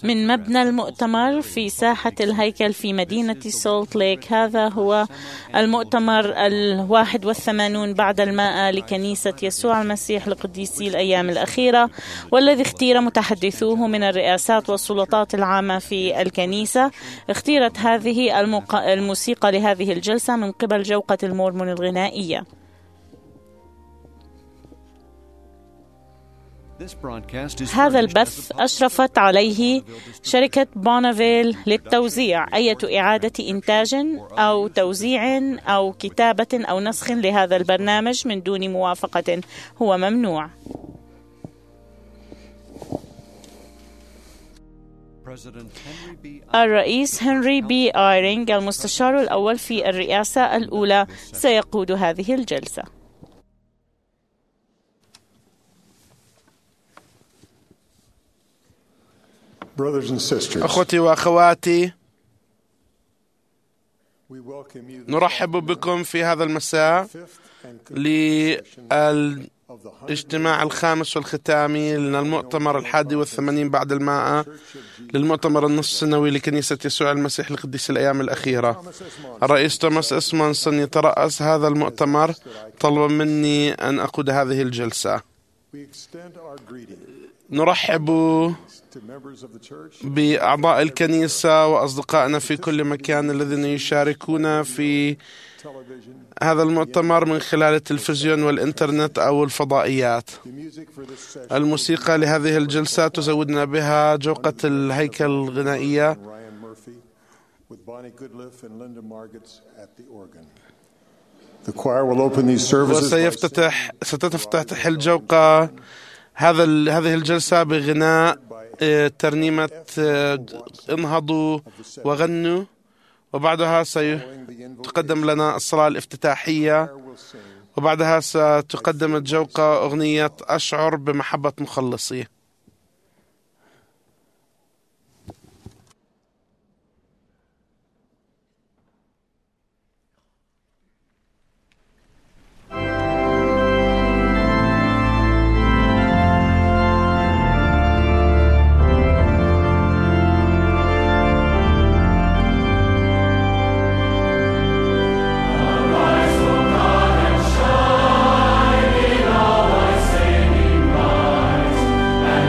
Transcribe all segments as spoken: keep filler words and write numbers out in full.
من مبنى المؤتمر في ساحة الهيكل في مدينة سولت ليك. هذا هو المؤتمر الواحد والثمانون بعد المائة لكنيسة يسوع المسيح لقديسي الأيام الأخيرة، والذي اختير متحدثوه من الرئاسات والسلطات العامة في الكنيسة. اختيرت هذه الموسيقى لهذه الجلسة من قبل جوقة المورمون الغنائية. هذا البث أشرفت عليه شركة بونافيل للتوزيع. أي إعادة إنتاج أو توزيع أو كتابة أو نسخ لهذا البرنامج من دون موافقة هو ممنوع. الرئيس هنري بي آيرينغ المستشار الأول في الرئاسة الأولى سيقود هذه الجلسة. أخوتي وأخواتي، نرحب بكم في هذا المساء للاجتماع الخامس والختامي للمؤتمر الحادي والثمانين بعد المائة للمؤتمر النصف سنوي لكنيسة يسوع المسيح لقديس الأيام الأخيرة. الرئيس توماس إسمونسون يترأس هذا المؤتمر، طلب مني أن أقود هذه الجلسة. نرحب بأعضاء الكنيسة وأصدقائنا في كل مكان الذين يشاركون في هذا المؤتمر من خلال التلفزيون والإنترنت أو الفضائيات. الموسيقى لهذه الجلسة تزودنا بها جوقة الهيكل الغنائية وسيفتتح ستفتتح الجوقة هذا هذه الجلسة بغناء ترنيمة انهضوا وغنوا، وبعدها ستقدم لنا الصلاة الافتتاحية، وبعدها ستقدم الجوقة أغنية أشعر بمحبة مخلصي. And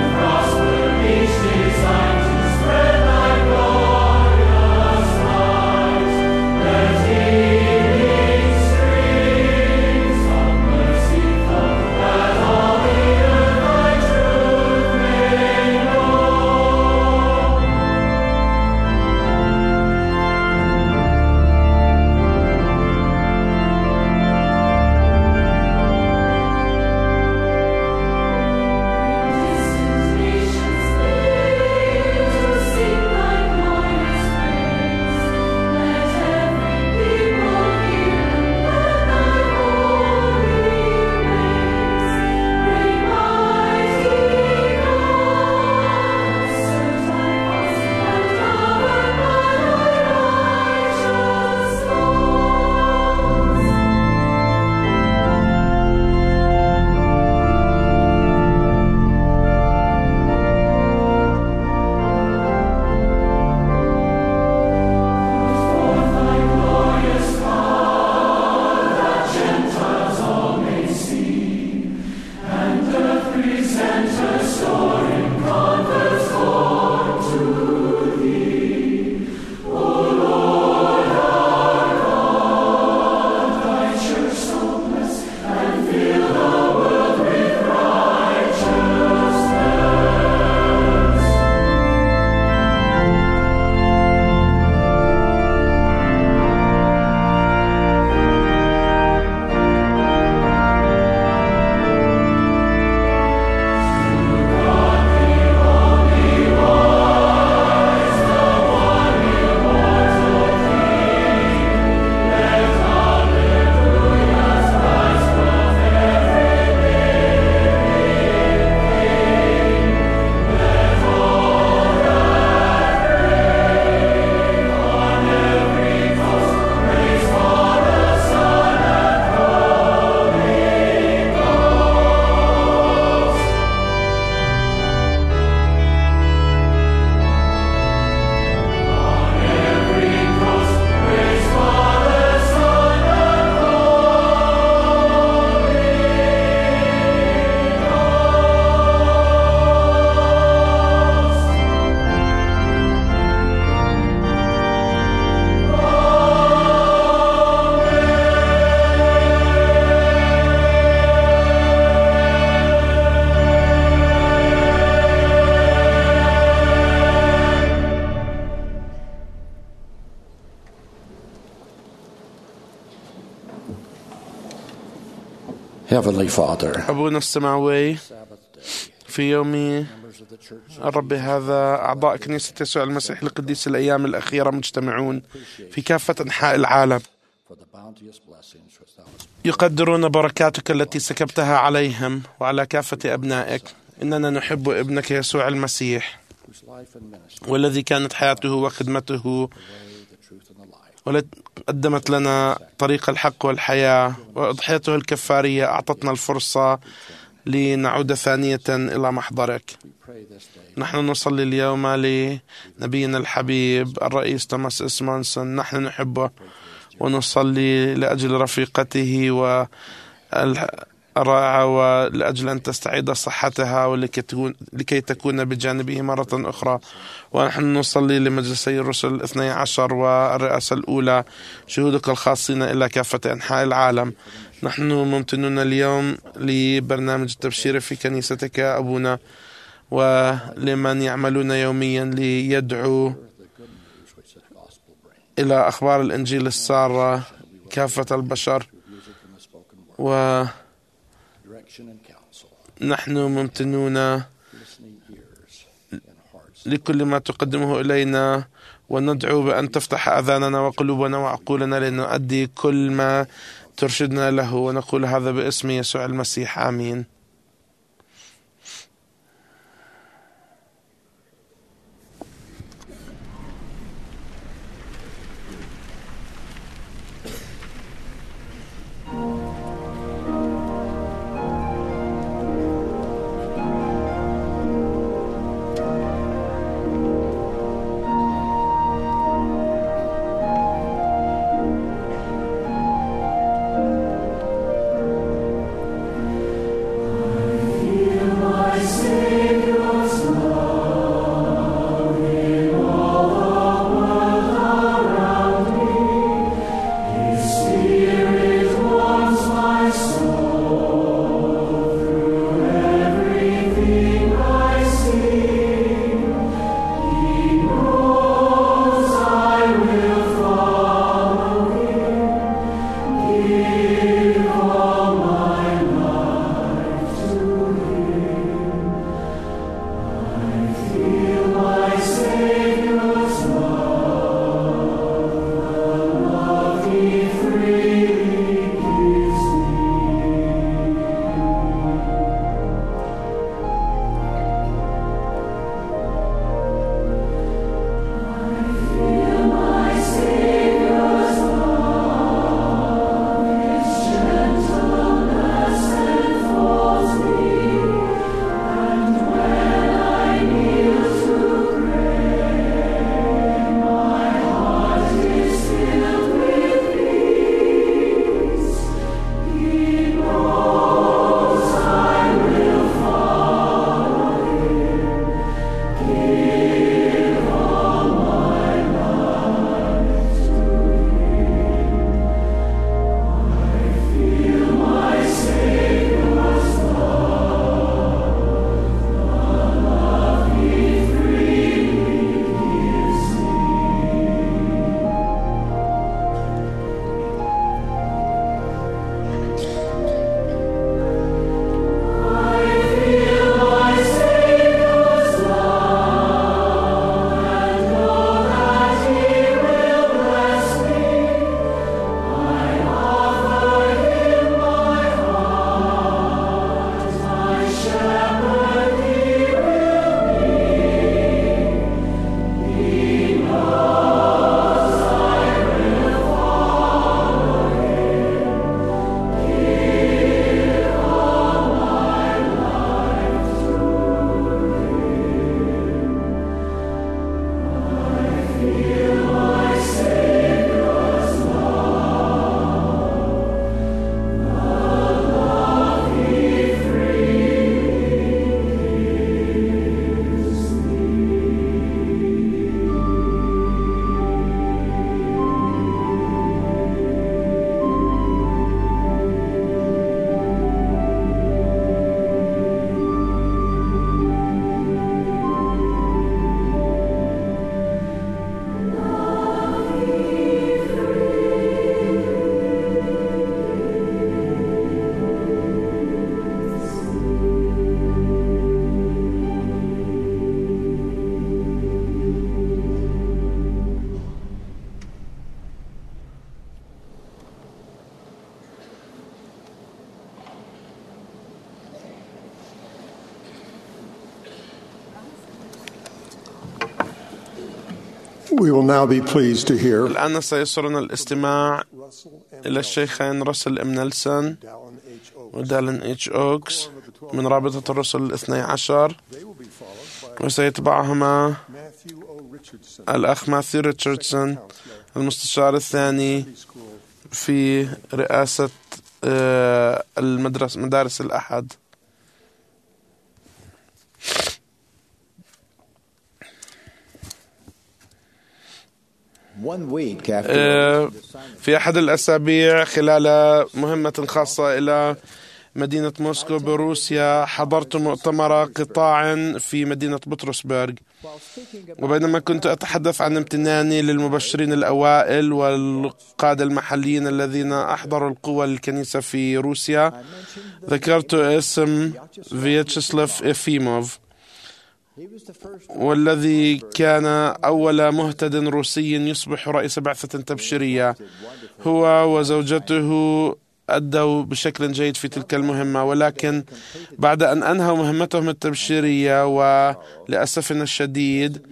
Heavenly Father, أبونا السماوي، في يوم الرب هذا أعضاء كنيسة يسوع المسيح القديس الأيام الأخيرة مجتمعون في كافة أنحاء العالم يقدرون بركاتك التي سكبتها عليهم وعلى كافة أبنائك. إننا نحب ابنك يسوع المسيح، والذي كانت حياته وخدمته وقدمت لنا طريق الحق والحياة، وأضحيته الكفارية أعطتنا الفرصة لنعود ثانية إلى محضرك. نحن نصلي اليوم لنبينا الحبيب الرئيس توماس إسمونسون، نحن نحبه ونصلي لأجل رفيقته والرائعة ولأجل أن تستعيد صحتها ولكي تكون بجانبه مرة أخرى. ونحن نصلي لمجلسي الرسل الاثني عشر والرئاسة الأولى، شهودك الخاصين إلى كافة أنحاء العالم. نحن ممتنون اليوم لبرنامج التبشير في كنيستك أبونا، ولمن يعملون يوميا ليدعو إلى أخبار الإنجيل السارة كافة البشر. ونحن ممتنون لكل ما تقدمه إلينا، وندعو بأن تفتح أذاننا وقلوبنا وعقولنا لنؤدي كل ما ترشدنا له، ونقول هذا باسم يسوع المسيح، آمين. We will now be pleased to hear الآن سيسرنا الاستماع إلى الشيخين راسل إم نيلسون ودالن إتش أوكس من رابطة الرسل الاثني عشر، وسيتبعهما الأخ ماثيو ريتشاردسون المستشار الثاني في رئاسة المدرسة مدارس الأحد. في أحد الأسابيع خلال مهمة خاصة إلى مدينة موسكو بروسيا حضرت مؤتمر قطاع في مدينة بطرسبرغ، وبينما كنت أتحدث عن امتناني للمبشرين الأوائل والقادة المحليين الذين أحضروا القوى للكنيسة في روسيا، ذكرت اسم فياتشسلاف إفيموف، والذي كان أول مهتد روسي يصبح رئيس بعثة تبشيرية. هو وزوجته أدوا بشكل جيد في تلك المهمة، ولكن بعد أن أنهوا مهمتهم التبشيرية وللأسفنا الشديد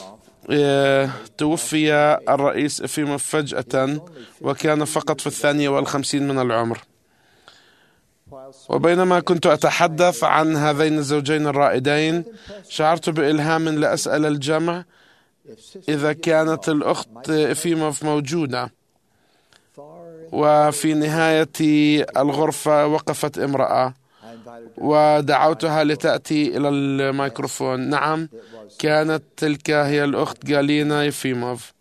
توفي الرئيس إفيموف فجأة، وكان فقط في الثانية والخمسين من العمر. وبينما كنت أتحدث عن هذين الزوجين الرائدين شعرت بإلهام لأسأل الجمع إذا كانت الأخت إفيموف موجودة، وفي نهاية الغرفة وقفت امرأة ودعوتها لتأتي إلى الميكروفون. نعم، كانت تلك هي الأخت غالينا إفيموف.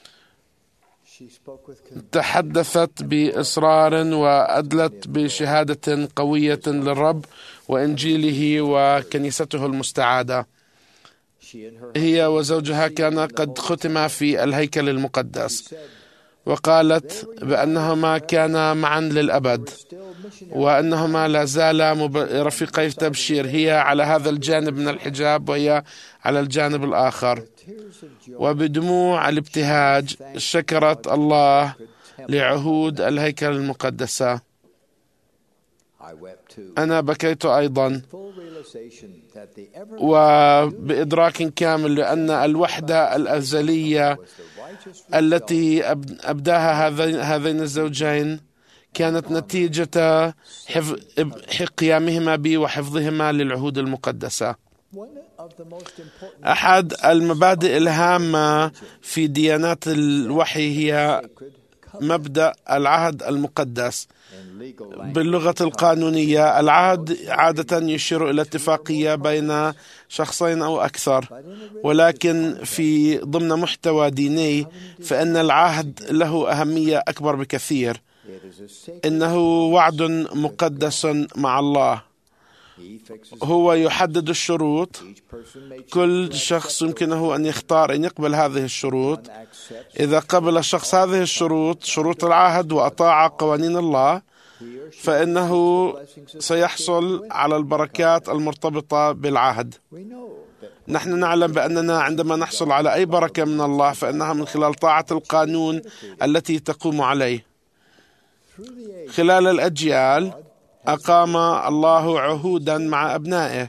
تحدثت بإصرار وأدلت بشهادة قوية للرب وإنجيله وكنيسته المستعادة. هي وزوجها كان قد ختما في الهيكل المقدس، وقالت بأنهما كانا معا للأبد، وأنهما لا زالا رفيقي تبشير، هي على هذا الجانب من الحجاب وهي على الجانب الآخر. وبدموع الابتهاج شكرت الله لعهود الهيكل المقدسة. أنا بكيت أيضا، وبإدراك كامل لأن الوحدة الأزلية التي أبداها هذين الزوجين كانت نتيجة قيامهما بي وحفظهما للعهود المقدسة. أحد المبادئ الهامة في ديانات الوحي هي مبدأ العهد المقدس. باللغة القانونية العهد عادة يشير إلى اتفاقية بين شخصين أو أكثر، ولكن في ضمن محتوى ديني فإن العهد له أهمية أكبر بكثير. إنه وعد مقدس مع الله. هو يحدد الشروط. كل شخص يمكنه أن يختار أن يقبل هذه الشروط. إذا قبل الشخص هذه الشروط، شروط العهد، وأطاع قوانين الله، فإنه سيحصل على البركات المرتبطة بالعهد. نحن نعلم بأننا عندما نحصل على أي بركة من الله فإنها من خلال طاعة القانون التي تقوم عليه. خلال الأجيال أقام الله عهودا مع أبنائه.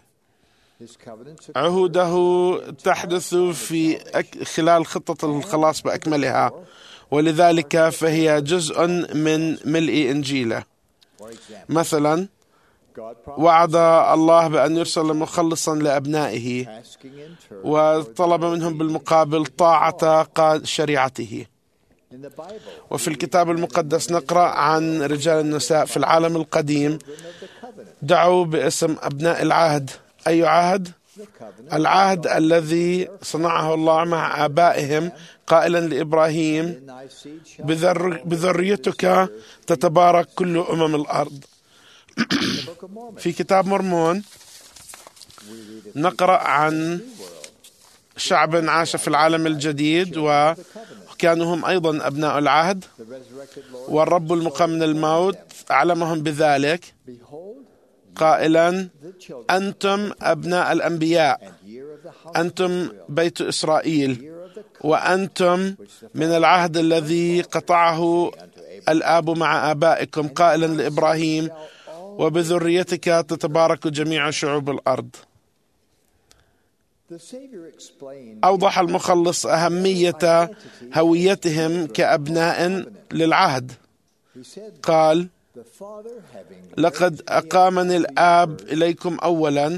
عهوده تحدث في خلال خطة الخلاص بأكملها، ولذلك فهي جزء من ملء إنجيله. مثلا وعد الله بأن يرسل مخلصا لأبنائه، وطلب منهم بالمقابل طاعة شريعته. وفي الكتاب المقدس نقرأ عن رجال النساء في العالم القديم دعوا باسم أبناء العهد. أي عهد؟ العهد الذي صنعه الله مع آبائهم، قائلا لإبراهيم بذر بذريتك تتبارك كل أمم الأرض. في كتاب مرمون نقرأ عن شعب عاش في العالم الجديد وكانوا هم أيضا أبناء العهد، والرب المقام من الموت أعلمهم بذلك قائلا أنتم أبناء الأنبياء، أنتم بيت إسرائيل، وأنتم من العهد الذي قطعه الآب مع آبائكم، قائلا لإبراهيم وبذريتك تتبارك جميع شعوب الأرض. أوضح المخلص أهمية هويتهم كأبناء للعهد. قال: لقد أقامني الآب إليكم أولا،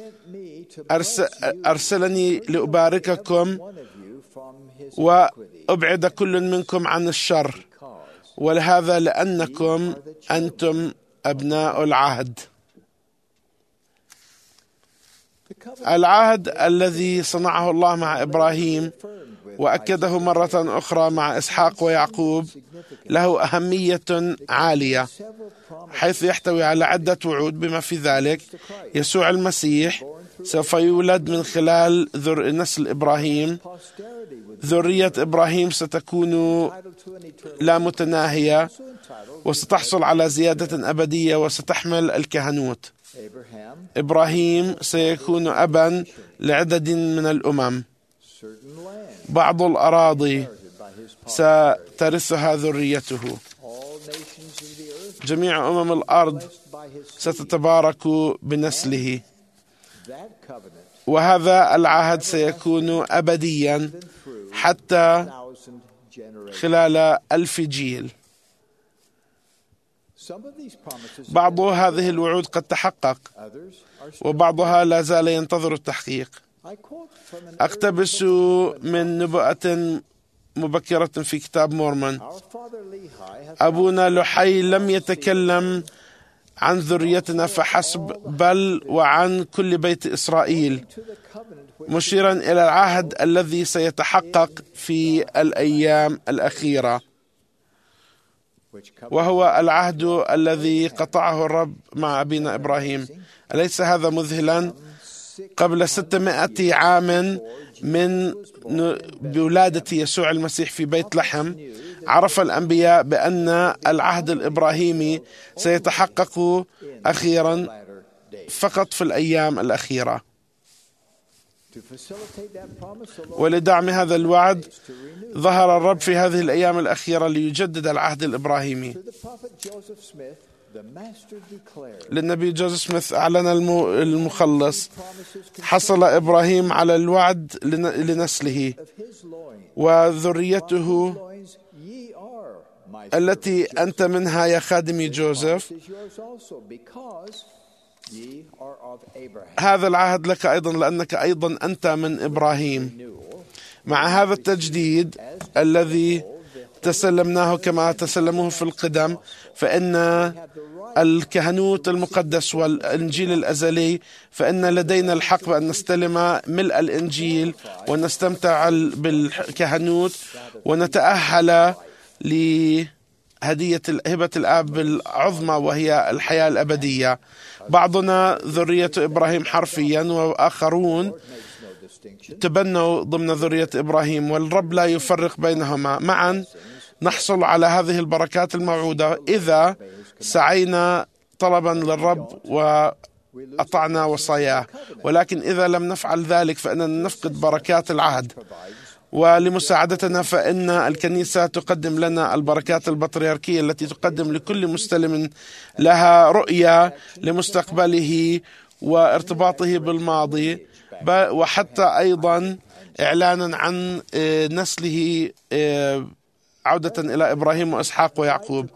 أرسلني لأبارككم وأبعد كل منكم عن الشر، ولهذا لأنكم أنتم أبناء العهد. العهد الذي صنعه الله مع إبراهيم وأكده مرة أخرى مع إسحاق ويعقوب له أهمية عالية، حيث يحتوي على عدة وعود، بما في ذلك يسوع المسيح سوف يولد من خلال نسل إبراهيم. ذرية إبراهيم ستكون لا متناهية، وستحصل على زيادة أبدية، وستحمل الكهنوت. إبراهيم سيكون أبا لعدد من الأمم. بعض الأراضي سترثها ذريته. جميع أمم الأرض ستتبارك بنسله، وهذا العهد سيكون أبديا حتى خلال ألف جيل. بعض هذه الوعود قد تحقق، وبعضها لا زال ينتظر التحقيق. أقتبس من نبوءة مبكرة في كتاب مورمون. أبونا لحي لم يتكلم عن ذريتنا فحسب، بل وعن كل بيت إسرائيل، مشيرا إلى العهد الذي سيتحقق في الأيام الأخيرة، وهو العهد الذي قطعه الرب مع أبينا إبراهيم. أليس هذا مذهلا؟ قبل ستمائة عام من بولادة يسوع المسيح في بيت لحم، عرف الأنبياء بأن العهد الإبراهيمي سيتحقق أخيرا فقط في الأيام الأخيرة. ولدعم هذا الوعد ظهر الرب في هذه الأيام الأخيرة ليجدد العهد الإبراهيمي. للنبي جوزيف سميث أعلن المخلص: حصل إبراهيم على الوعد لنسله، وذريته التي أنت منها يا خادمي جوزيف، هذا العهد لك أيضا، لأنك أيضا أنت من إبراهيم. مع هذا التجديد الذي تسلمناه كما تسلموه في القدم، فإن الكهنوت المقدس والإنجيل الأزلي، فإن لدينا الحق بأن نستلم ملء الإنجيل ونستمتع بالكهنوت ونتأهل لهدية هبة الآب العظمى وهي الحياة الأبدية. بعضنا ذرية إبراهيم حرفيا، وآخرون تبنوا ضمن ذرية إبراهيم، والرب لا يفرق بينهما. معا نحصل على هذه البركات الموعودة إذا سعينا طلبا للرب وأطعنا وصاياه، ولكن إذا لم نفعل ذلك فإننا نفقد بركات العهد. ولمساعدتنا فإن الكنيسة تقدم لنا البركات البطريركية التي تقدم لكل مستلم لها رؤية لمستقبله وارتباطه بالماضي، وحتى أيضا إعلانا عن نسله عودة إلى إبراهيم وإسحاق ويعقوب.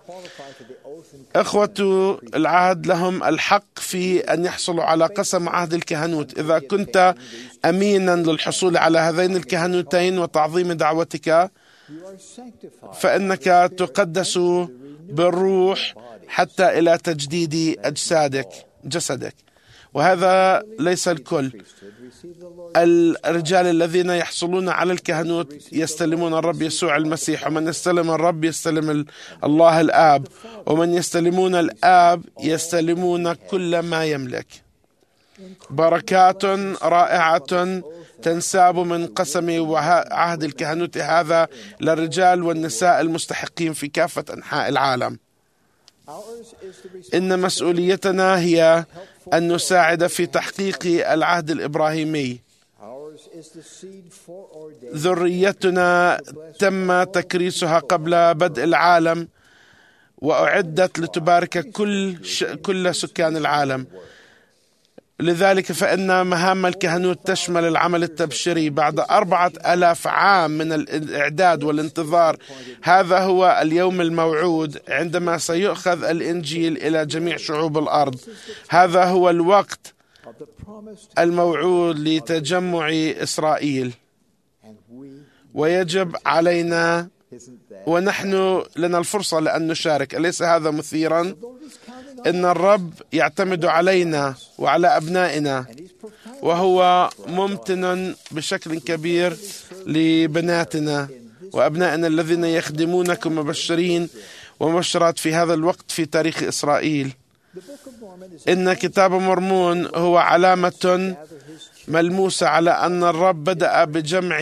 إخوة العهد لهم الحق في أن يحصلوا على قسم عهد الكهنوت. إذا كنت أمينا للحصول على هذين الكهنوتين وتعظيم دعوتك، فإنك تقدس بالروح حتى إلى تجديد أجسادك جسدك. وهذا ليس الكل. الرجال الذين يحصلون على الكهنوت يستلمون الرب يسوع المسيح، ومن يستلم الرب يستلم الله الآب، ومن يستلمون الآب يستلمون كل ما يملك. بركات رائعة تنساب من قسم وعهد الكهنوت هذا للرجال والنساء المستحقين في كافة أنحاء العالم. إن مسؤوليتنا هي أن نساعد في تحقيق العهد الإبراهيمي. ذريتنا تم تكريسها قبل بدء العالم، وأعدت لتبارك كل ش... كل سكان العالم. لذلك فإن مهام الكهنوت تشمل العمل التبشيري. بعد أربعة آلاف عام من الإعداد والانتظار، هذا هو اليوم الموعود عندما سيؤخذ الإنجيل إلى جميع شعوب الأرض. هذا هو الوقت الموعود لتجمع إسرائيل، ويجب علينا ونحن لنا الفرصة لأن نشارك. أليس هذا مثيرا؟ إن الرب يعتمد علينا وعلى أبنائنا، وهو ممتن بشكل كبير لبناتنا وأبنائنا الذين يخدمونكم مبشرين ومبشرات في هذا الوقت في تاريخ إسرائيل. إن كتاب مرمون هو علامة ملموسة على أن الرب بدأ بجمع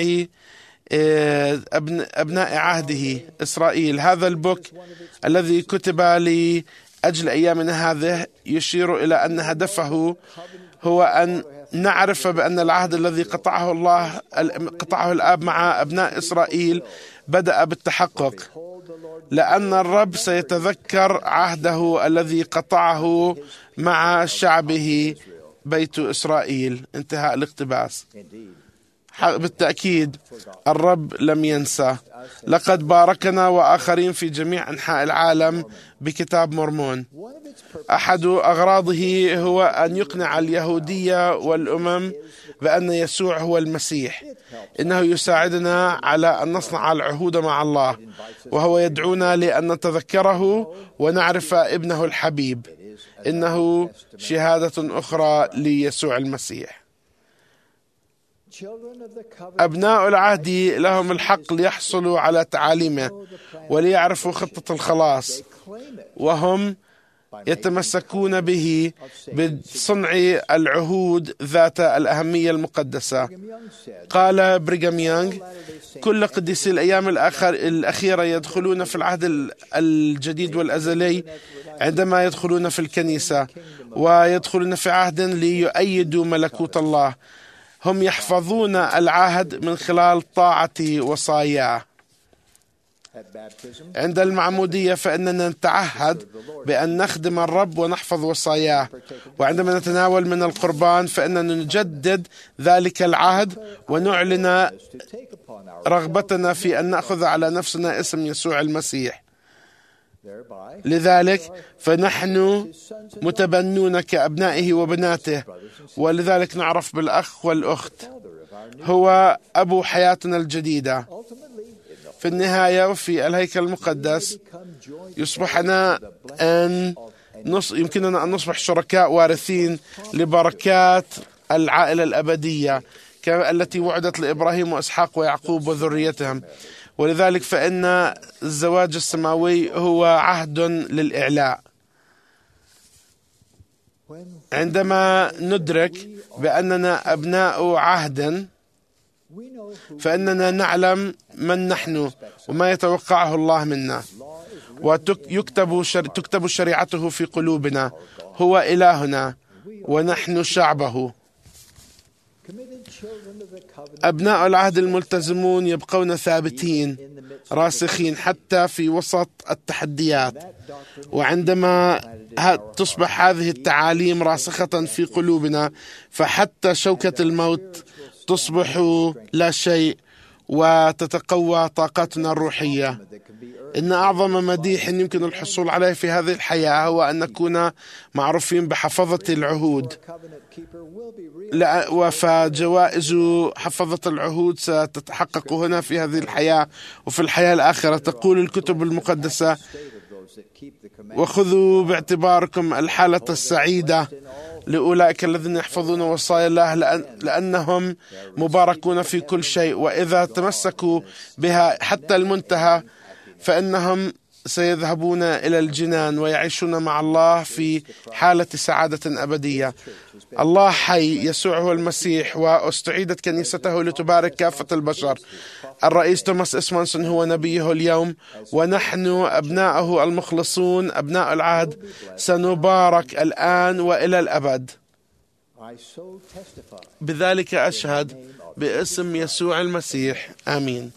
أبناء عهده إسرائيل. هذا البوك الذي كتب لأجل أيامنا هذه يشير إلى أن هدفه هو أن نعرف بأن العهد الذي قطعه الله قطعه الآب مع أبناء إسرائيل بدأ بالتحقق، لأن الرب سيتذكر عهده الذي قطعه مع شعبه بيت إسرائيل. انتهاء الاقتباس. بالتأكيد الرب لم ينسى. لقد باركنا وآخرين في جميع أنحاء العالم بكتاب مرمون. أحد أغراضه هو أن يقنع اليهودية والأمم بأن يسوع هو المسيح. إنه يساعدنا على أن نصنع العهود مع الله، وهو يدعونا لأن نتذكره ونعرف ابنه الحبيب. إنه شهادة أخرى ليسوع المسيح. أبناء العهد لهم الحق ليحصلوا على تعاليمه وليعرفوا خطة الخلاص، وهم يتمسكون به بصنع العهود ذات الأهمية المقدسة. قال بريغام يونغ: كل قديسي الأيام الأخيرة يدخلون في العهد الجديد والأزلي عندما يدخلون في الكنيسة، ويدخلون في عهد ليؤيدوا ملكوت الله. هم يحفظون العهد من خلال طاعة وصاياه. عند المعمودية فإننا نتعهد بأن نخدم الرب ونحفظ وصاياه، وعندما نتناول من القربان فإننا نجدد ذلك العهد ونعلن رغبتنا في أن نأخذ على نفسنا اسم يسوع المسيح. لذلك فنحن متبنون كأبنائه وبناته، ولذلك نعرف بالأخ والأخت. هو أبو حياتنا الجديدة. في النهاية وفي الهيكل المقدس يصبحنا أن نص يمكننا أن نصبح شركاء وارثين لبركات العائلة الأبدية التي وعدت لإبراهيم وإسحاق ويعقوب وذريتهم. ولذلك فإن الزواج السماوي هو عهد للإعلاء. عندما ندرك بأننا أبناء عهد فإننا نعلم من نحن وما يتوقعه الله منا، وتكتب تكتب شريعته في قلوبنا. هو إلهنا ونحن شعبه. أبناء العهد الملتزمون يبقون ثابتين راسخين حتى في وسط التحديات، وعندما تصبح هذه التعاليم راسخة في قلوبنا فحتى شوكة الموت تصبح لا شيء وتتقوى طاقتنا الروحية. إن أعظم مديح يمكن الحصول عليه في هذه الحياة هو أن نكون معروفين بحفظة العهود، فجوائز حفظة العهود ستتحقق هنا في هذه الحياة وفي الحياة الآخرة. تقول الكتب المقدسة: وخذوا باعتباركم الحالة السعيدة لأولئك الذين يحفظون وصايا الله لأنهم مباركون في كل شيء، وإذا تمسكوا بها حتى المنتهى فإنهم سيذهبون إلى الجنان ويعيشون مع الله في حالة سعادة أبدية. الله حي، يسوع هو المسيح، واستعيدت كنيسته لتبارك كافة البشر. الرئيس توماس إسمانسون هو نبيه اليوم، ونحن أبناءه المخلصون أبناء العهد سنبارك الآن وإلى الأبد. بذلك أشهد باسم يسوع المسيح، آمين.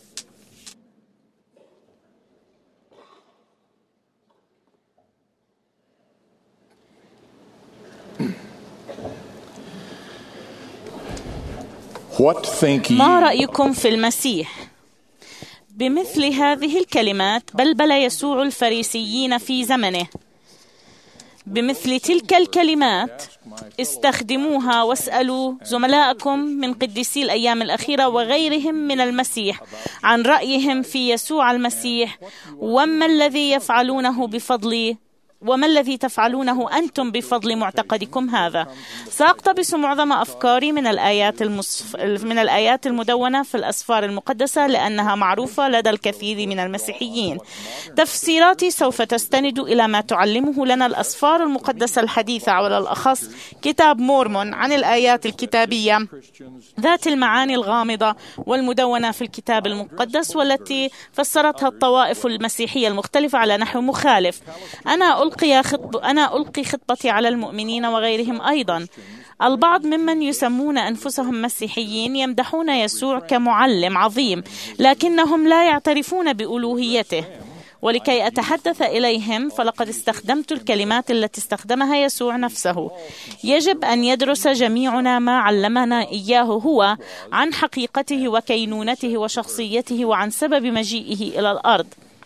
What think ye? ما رأيكم في المسيح؟ بمثل هذه الكلمات بلبل يسوع الفريسيين في زمنه. بمثل تلك الكلمات استخدموها واسألوا زملائكم من قديسي الأيام الأخيرة وغيرهم من المسيح عن رأيهم في يسوع المسيح، وما الذي يفعلونه بفضل وما الذي تفعلونه أنتم بفضل معتقدكم هذا. سأقتبس معظم أفكاري من الآيات المصف... من الآيات المدونة في الأسفار المقدسة لأنها معروفة لدى الكثير من المسيحيين. تفسيراتي سوف تستند إلى ما تعلمه لنا الأسفار المقدسة الحديثة، على الأخص كتاب مورمون، عن الآيات الكتابية ذات المعاني الغامضة والمدونة في الكتاب المقدس، والتي فسرتها الطوائف المسيحية المختلفة على نحو مخالف. أنا ألقي خطب أنا ألقي خطبتي على المؤمنين وغيرهم أيضا. البعض ممن يسمون أنفسهم مسيحيين يمدحون يسوع كمعلم عظيم، لكنهم لا يعترفون بألوهيته. ولكي أتحدث إليهم فلقد استخدمت الكلمات التي استخدمها يسوع نفسه. يجب أن يدرس جميعنا ما علمنا إياه هو عن حقيقته وكينونته وشخصيته وعن سبب مجيئه إلى الأرض.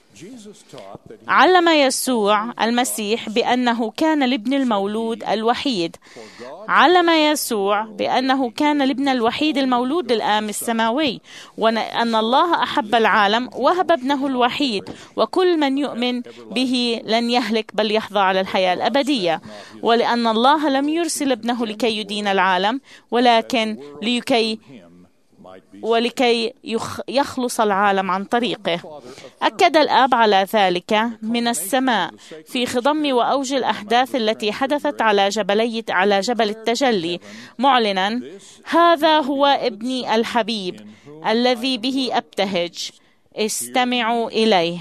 علم يسوع المسيح بأنه كان الابن المولود الوحيد. علم يسوع بأنه كان الابن الوحيد المولود للآب السماوي، وأن الله أحب العالم وهب ابنه الوحيد، وكل من يؤمن به لن يهلك بل يحظى على الحياة الأبدية. ولأن الله لم يرسل ابنه لكي يدين العالم، ولكن لكي ولكي يخلص العالم عن طريقه. أكد الآب على ذلك من السماء في خضم وأوج الأحداث التي حدثت على جبلي على جبل التجلي، معلنا: هذا هو ابني الحبيب الذي به أبتهج، استمعوا إليه.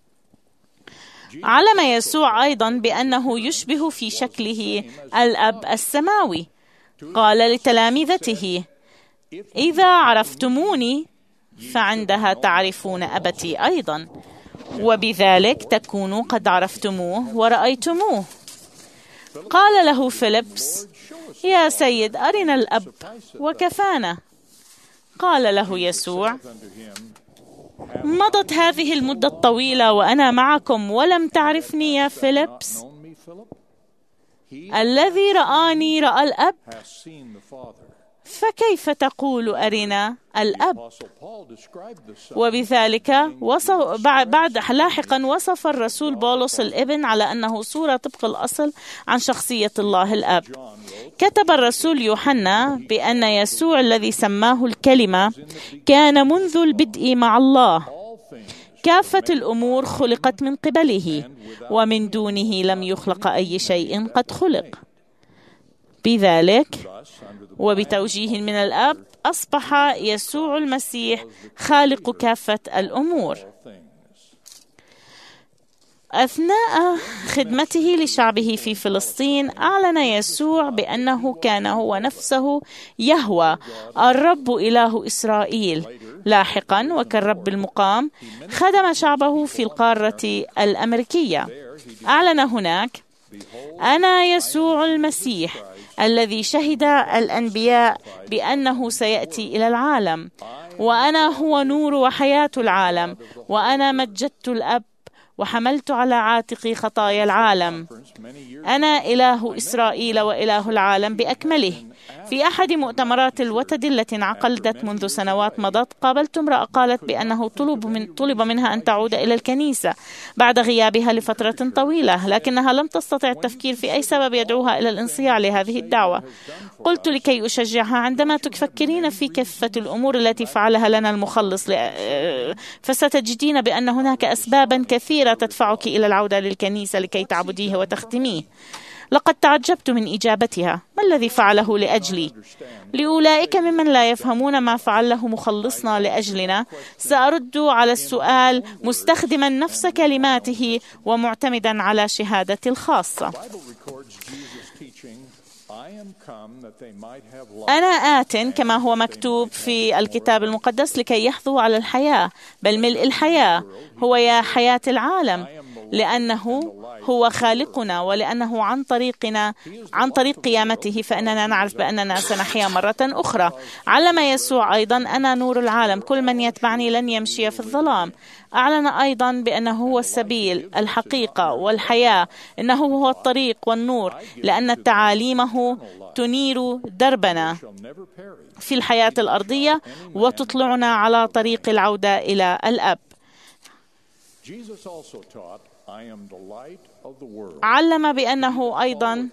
علم يسوع أيضا بأنه يشبه في شكله الأب السماوي. قال لتلامذته: إذا عرفتموني فعندها تعرفون أبتي أيضا، وبذلك تكونوا قد عرفتموه ورأيتموه. قال له فيلبس: يا سيد، أرنا الأب وكفانا. قال له يسوع: مضت هذه المدة الطويلة وأنا معكم ولم تعرفني يا فيلبس؟ الذي رآني رأى الأب، فكيف تقول أرنا الأب؟ وبذلك وصف بعد لاحقا وصف الرسول بولس الابن على أنه صورة طبق الأصل عن شخصية الله الأب. كتب الرسول يوحنا بأن يسوع الذي سماه الكلمة كان منذ البدء مع الله. كافة الأمور خلقت من قبله، ومن دونه لم يخلق أي شيء قد خلق. بذلك وبتوجيه من الأب أصبح يسوع المسيح خالق كافة الأمور. أثناء خدمته لشعبه في فلسطين أعلن يسوع بأنه كان هو نفسه يهوه الرب إله إسرائيل. لاحقا وكالرب المقام خدم شعبه في القارة الأمريكية. أعلن هناك: أنا يسوع المسيح الذي شهد الأنبياء بأنه سيأتي إلى العالم، وأنا هو نور وحياة العالم، وأنا مجدت الأب وحملت على عاتقي خطايا العالم. أنا إله إسرائيل وإله العالم بأكمله. في أحد مؤتمرات الوتد التي انعقدت منذ سنوات مضت قابلت امرأة قالت بأنه طلب, من طلب منها أن تعود إلى الكنيسة بعد غيابها لفترة طويلة، لكنها لم تستطع التفكير في أي سبب يدعوها إلى الانصياع لهذه الدعوة. قلت لكي أشجعها: عندما تفكرين في كافة الأمور التي فعلها لنا المخلص فستجدين بأن هناك أسبابا كثيرة تدفعك إلى العودة للكنيسة لكي تعبديه وتخدميه. لقد تعجبت من إجابتها: ما الذي فعله لأجلي؟ لأولئك ممن لا يفهمون ما فعله مخلصنا لأجلنا سأرد على السؤال مستخدما نفس كلماته ومعتمدا على شهادتي الخاصة. أنا آت كما هو مكتوب في الكتاب المقدس لكي يحظوا على الحياة، بل ملء الحياة هو يا حياة العالم. لأنه هو خالقنا، ولأنه عن طريقنا عن طريق قيامته فإننا نعرف بأننا سنحيا مرة أخرى. علم يسوع أيضا: أنا نور العالم، كل من يتبعني لن يمشي في الظلام. أعلن أيضا بأنه هو السبيل، الحقيقة والحياة، إنه هو الطريق والنور، لأن تعاليمه تنير دربنا في الحياة الأرضية وتطلعنا على طريق العودة إلى الأب. علم بأنه أيضا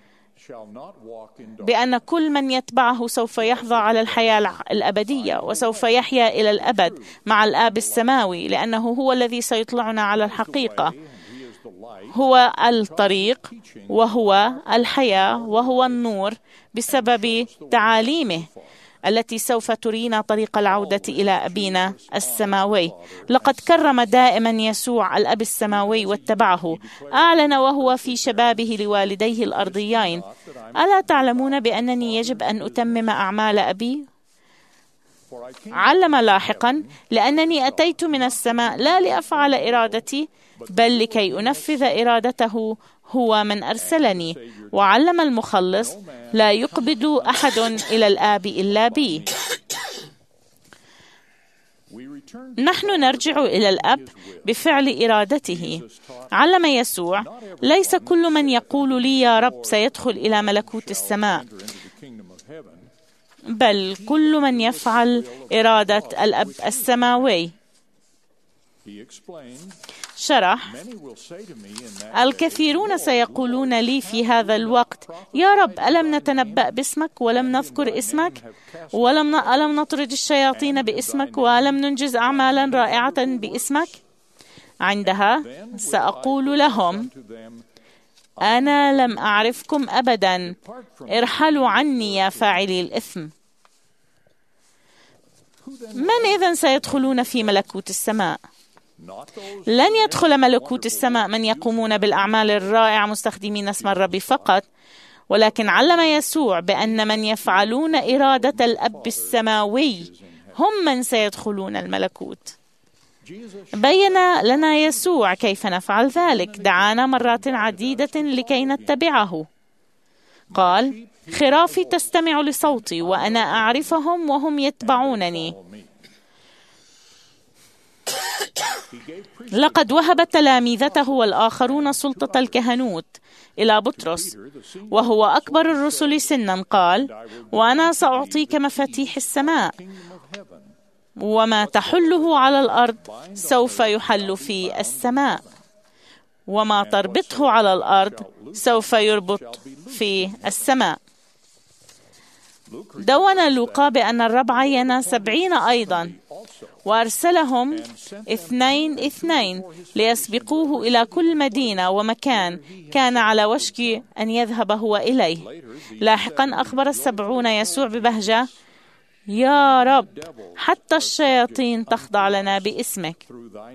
بأن كل من يتبعه سوف يحظى على الحياة الأبدية وسوف يحيا إلى الأبد مع الآب السماوي، لأنه هو الذي سيطلعنا على الحقيقة. هو الطريق وهو الحياة وهو النور بسبب تعاليمه التي سوف ترينا طريق العودة إلى أبينا السماوي. لقد كرم دائما يسوع الأب السماوي واتبعه. أعلن وهو في شبابه لوالديه الأرضيين: ألا تعلمون بأنني يجب أن أتمم أعمال أبي؟ علم لاحقا: لأنني أتيت من السماء لا لأفعل إرادتي بل لكي أنفذ إرادته هو من أرسلني. وعلم المخلص: لا يقبض أحد إلى الآب إلا بي. نحن نرجع إلى الأب بفعل إرادته. علم يسوع: ليس كل من يقول لي يا رب سيدخل إلى ملكوت السماء، بل كل من يفعل إرادة الأب السماوي. شرح: الكثيرون سيقولون لي في هذا الوقت: يا رب، ألم نتنبأ باسمك ولم نذكر اسمك، ولم ألم نطرد الشياطين باسمك، وألم ننجز أعمالا رائعة باسمك؟ عندها سأقول لهم: أنا لم أعرفكم أبدا، ارحلوا عني يا فاعلي الإثم. من إذن سيدخلون في ملكوت السماء؟ لن يدخل ملكوت السماء من يقومون بالأعمال الرائعة مستخدمين اسم الرب فقط، ولكن علم يسوع بأن من يفعلون إرادة الأب السماوي هم من سيدخلون الملكوت. بين لنا يسوع كيف نفعل ذلك. دعانا مرات عديدة لكي نتبعه. قال: خرافي تستمع لصوتي وأنا أعرفهم وهم يتبعونني. لقد وهب تلاميذته والآخرون سلطة الكهنوت إلى بطرس، وهو أكبر الرسل سنا. قال: وأنا سأعطيك مفاتيح السماء، وما تحله على الأرض سوف يحل في السماء، وما تربطه على الأرض سوف يربط في السماء. دون لوقا بأن الرب عين سبعين أيضا، وأرسلهم اثنين اثنين ليسبقوه إلى كل مدينة ومكان كان على وشك أن يذهب هو إليه. لاحقا أخبر السبعون يسوع ببهجة: يا رب، حتى الشياطين تخضع لنا باسمك.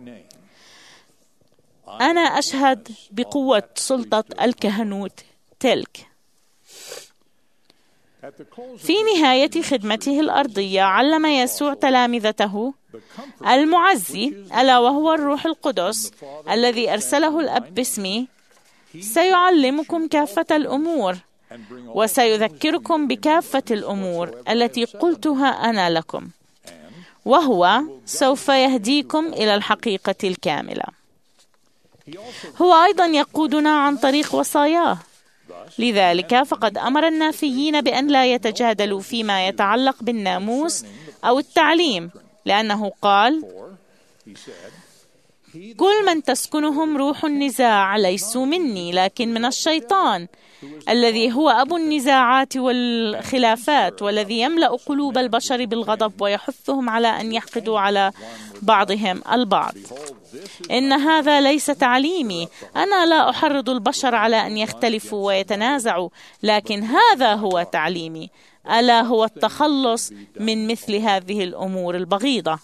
أنا أشهد بقوة سلطة الكهنوت تلك. في نهاية خدمته الأرضية علم يسوع تلامذته المعزي، ألا وهو الروح القدس الذي أرسله الأب باسمي، سيعلمكم كافة الأمور وسيذكركم بكافة الأمور التي قلتها أنا لكم، وهو سوف يهديكم إلى الحقيقة الكاملة. هو أيضا يقودنا عن طريق وصاياه. لذلك فقد أمر النافيين بأن لا يتجادلوا فيما يتعلق بالناموس أو التعليم، لأنه قال: كل من تسكنهم روح النزاع ليسوا مني لكن من الشيطان، الذي هو أبو النزاعات والخلافات، والذي يملأ قلوب البشر بالغضب ويحثهم على أن يحقدوا على بعضهم البعض. إن هذا ليس تعليمي، أنا لا أحرض البشر على أن يختلفوا ويتنازعوا، لكن هذا هو تعليمي، ألا هو التخلص من مثل هذه الأمور البغيضة.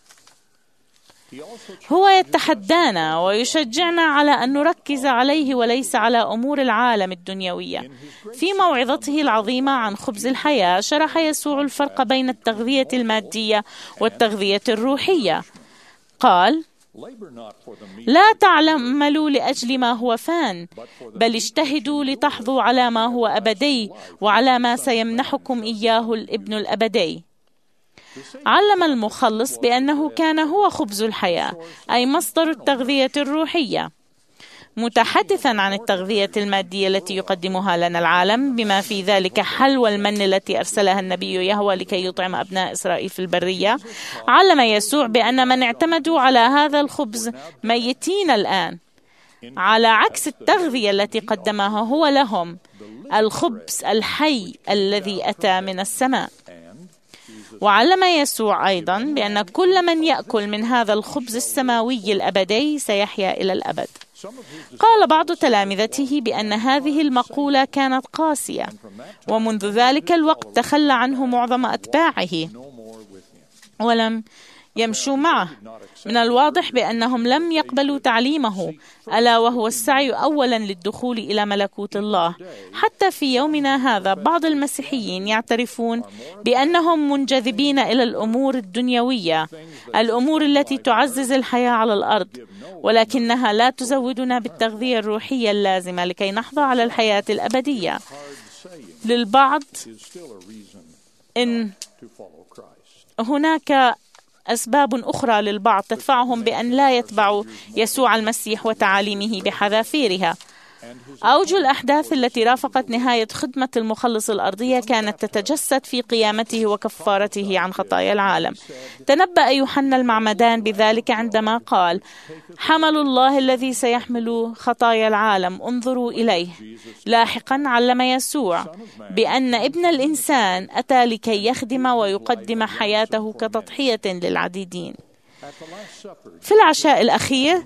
هو يتحدانا ويشجعنا على أن نركز عليه وليس على أمور العالم الدنيوية. في موعظته العظيمة عن خبز الحياة شرح يسوع الفرق بين التغذية المادية والتغذية الروحية. قال: لا تعملوا لأجل ما هو فان، بل اجتهدوا لتحظوا على ما هو أبدي وعلى ما سيمنحكم إياه الابن الأبدي. علم المخلص بأنه كان هو خبز الحياة، أي مصدر التغذية الروحية، متحدثا عن التغذية المادية التي يقدمها لنا العالم، بما في ذلك حلوى المن التي أرسلها النبي يهوه لكي يطعم أبناء إسرائيل في البرية. علم يسوع بأن من اعتمدوا على هذا الخبز ميتين الآن، على عكس التغذية التي قدمها هو لهم، الخبز الحي الذي أتى من السماء. وعلم يسوع أيضا بأن كل من يأكل من هذا الخبز السماوي الأبدي سيحيا إلى الأبد. قال بعض تلامذته بأن هذه المقولة كانت قاسية، ومنذ ذلك الوقت تخلى عنه معظم أتباعه ولم يمشوا معه. من الواضح بأنهم لم يقبلوا تعليمه، ألا وهو السعي أولا للدخول إلى ملكوت الله. حتى في يومنا هذا بعض المسيحيين يعترفون بأنهم منجذبين إلى الأمور الدنيوية، الأمور التي تعزز الحياة على الأرض، ولكنها لا تزودنا بالتغذية الروحية اللازمة لكي نحظى على الحياة الأبدية. للبعض إن هناك أسباب أخرى للبعض تدفعهم بأن لا يتبعوا يسوع المسيح وتعاليمه بحذافيرها. أوج الأحداث التي رافقت نهاية خدمة المخلص الأرضية كانت تتجسد في قيامته وكفارته عن خطايا العالم. تنبأ يوحنا المعمدان بذلك عندما قال: حمل الله الذي سيحمل خطايا العالم، انظروا إليه. لاحقا علم يسوع بأن ابن الإنسان أتى لكي يخدم ويقدم حياته كتضحية للعديدين. في العشاء الأخير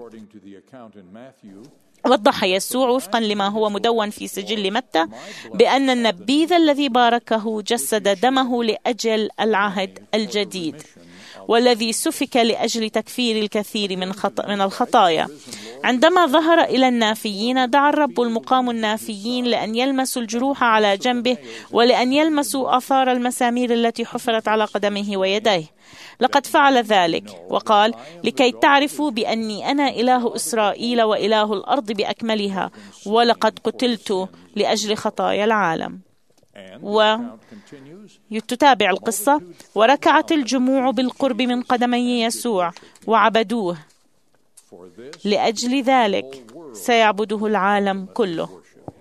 وضح يسوع وفقا لما هو مدون في سجل متى بأن النبيذ الذي باركه جسد دمه لأجل العهد الجديد، والذي سفك لأجل تكفير الكثير من, خط... من الخطايا. عندما ظهر إلى النافيين دعا الرب المقام النافيين لأن يلمسوا الجروح على جنبه ولأن يلمسوا آثار المسامير التي حفرت على قدمه ويديه. لقد فعل ذلك وقال: لكي تعرفوا بأني أنا إله إسرائيل وإله الأرض بأكملها، ولقد قتلت لأجل خطايا العالم. وتتابع القصة: وركعت الجموع بالقرب من قدمي يسوع وعبدوه، لأجل ذلك سيعبده العالم كله.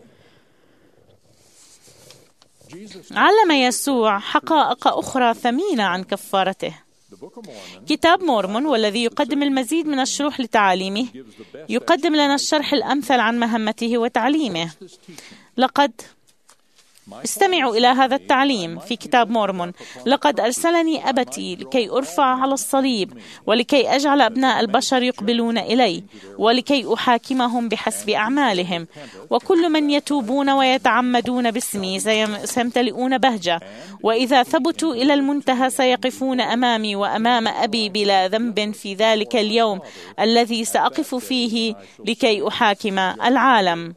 علم يسوع حقائق أخرى ثمينة عن كفارته. كتاب مورمون، والذي يقدم المزيد من الشروح لتعاليمه، يقدم لنا الشرح الأمثل عن مهمته وتعليمه. لقد استمعوا إلى هذا التعليم في كتاب مورمون: لقد أرسلني أبتي لكي أرفع على الصليب، ولكي أجعل أبناء البشر يقبلون إلي، ولكي أحاكمهم بحسب أعمالهم، وكل من يتوبون ويتعمدون باسمي سيمتلئون بهجة، وإذا ثبتوا إلى المنتهى سيقفون أمامي وأمام أبي بلا ذنب في ذلك اليوم الذي سأقف فيه لكي أحاكم العالم.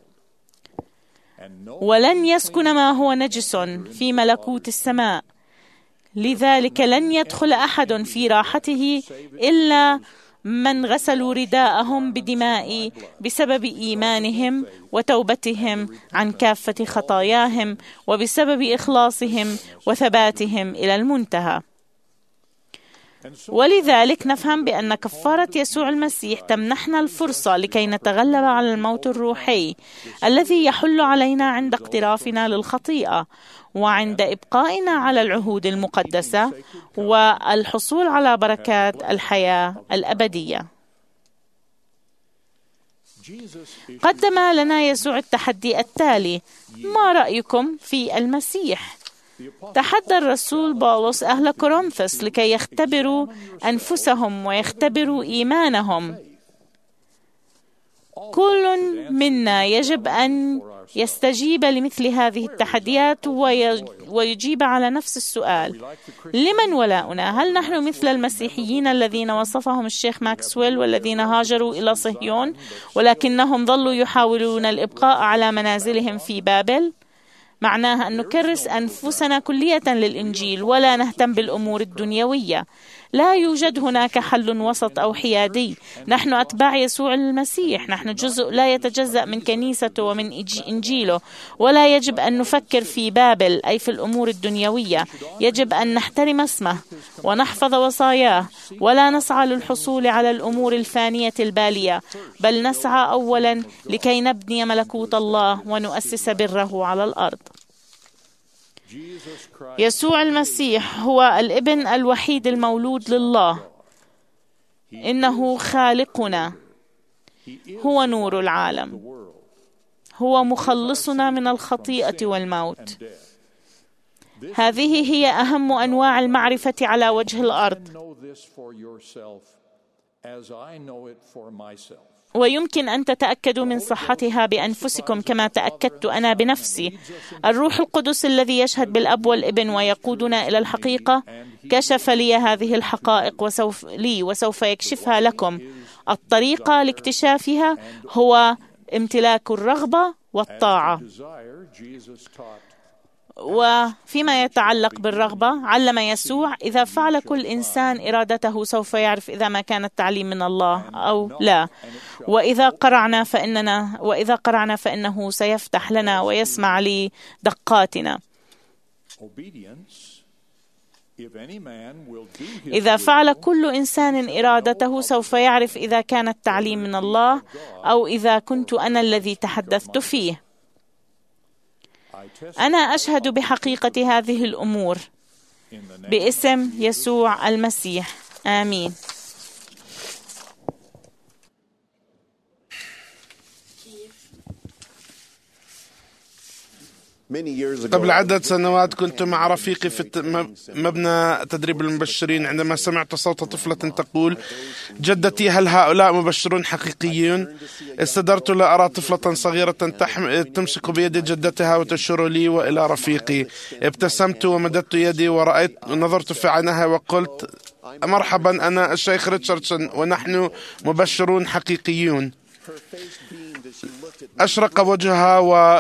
ولن يسكن ما هو نجس في ملكوت السماء، لذلك لن يدخل أحد في راحته إلا من غسلوا رداءهم بدماء بسبب إيمانهم وتوبتهم عن كافة خطاياهم وبسبب إخلاصهم وثباتهم إلى المنتهى. ولذلك نفهم بأن كفارة يسوع المسيح تمنحنا الفرصة لكي نتغلب على الموت الروحي الذي يحل علينا عند اقترافنا للخطيئة، وعند إبقائنا على العهود المقدسة، والحصول على بركات الحياة الأبدية. قدم لنا يسوع التحدي التالي: ما رأيكم في المسيح؟ تحدى الرسول بولس أهل كورنثوس لكي يختبروا أنفسهم ويختبروا إيمانهم. كل منا يجب أن يستجيب لمثل هذه التحديات ويجيب على نفس السؤال: لمن ولاؤنا؟ هل نحن مثل المسيحيين الذين وصفهم الشيخ ماكسويل والذين هاجروا إلى صهيون ولكنهم ظلوا يحاولون الإبقاء على منازلهم في بابل؟ معناها أن نكرس أنفسنا كلية للإنجيل ولا نهتم بالأمور الدنيوية. لا يوجد هناك حل وسط أو حيادي. نحن أتباع يسوع المسيح، نحن جزء لا يتجزأ من كنيسته ومن إنجيله، ولا يجب أن نفكر في بابل أي في الأمور الدنيوية. يجب أن نحترم اسمه ونحفظ وصاياه، ولا نسعى للحصول على الأمور الفانية البالية، بل نسعى أولا لكي نبني ملكوت الله ونؤسس بره على الأرض. يسوع المسيح هو الابن الوحيد المولود لله. إنه خالقنا، هو نور العالم، هو مخلصنا من الخطيئة والموت. هذه هي أهم أنواع المعرفة على وجه الأرض، ويمكن أن تتأكدوا من صحتها بأنفسكم كما تأكدت أنا بنفسي. الروح القدس الذي يشهد بالأب والابن ويقودنا إلى الحقيقة كشف لي هذه الحقائق وسوف لي وسوف يكشفها لكم. الطريقة لاكتشافها هو امتلاك الرغبة والطاعة. وفيما يتعلق بالرغبة، علم يسوع: إذا فعل كل إنسان إرادته سوف يعرف إذا ما كان التعليم من الله أو لا. وإذا قرعنا فإننا وإذا قرعنا فإنه سيفتح لنا ويسمع لدقاتنا. إذا فعل كل إنسان إرادته سوف يعرف إذا كان التعليم من الله أو إذا كنت أنا الذي تحدثت فيه. أنا أشهد بحقيقة هذه الأمور باسم يسوع المسيح. آمين. قبل عدة سنوات كنت مع رفيقي في مبنى تدريب المبشرين عندما سمعت صوت طفلة تقول: جدتي، هل هؤلاء مبشرون حقيقيون؟ استدرت لأرى طفلة صغيرة تمسك بيد جدتها وتشير لي وإلى رفيقي. ابتسمت ومددت يدي ورأيت ونظرت في عينها وقلت: مرحبا، أنا الشيخ ريتشاردسون ونحن مبشرون حقيقيون. أشرق وجهها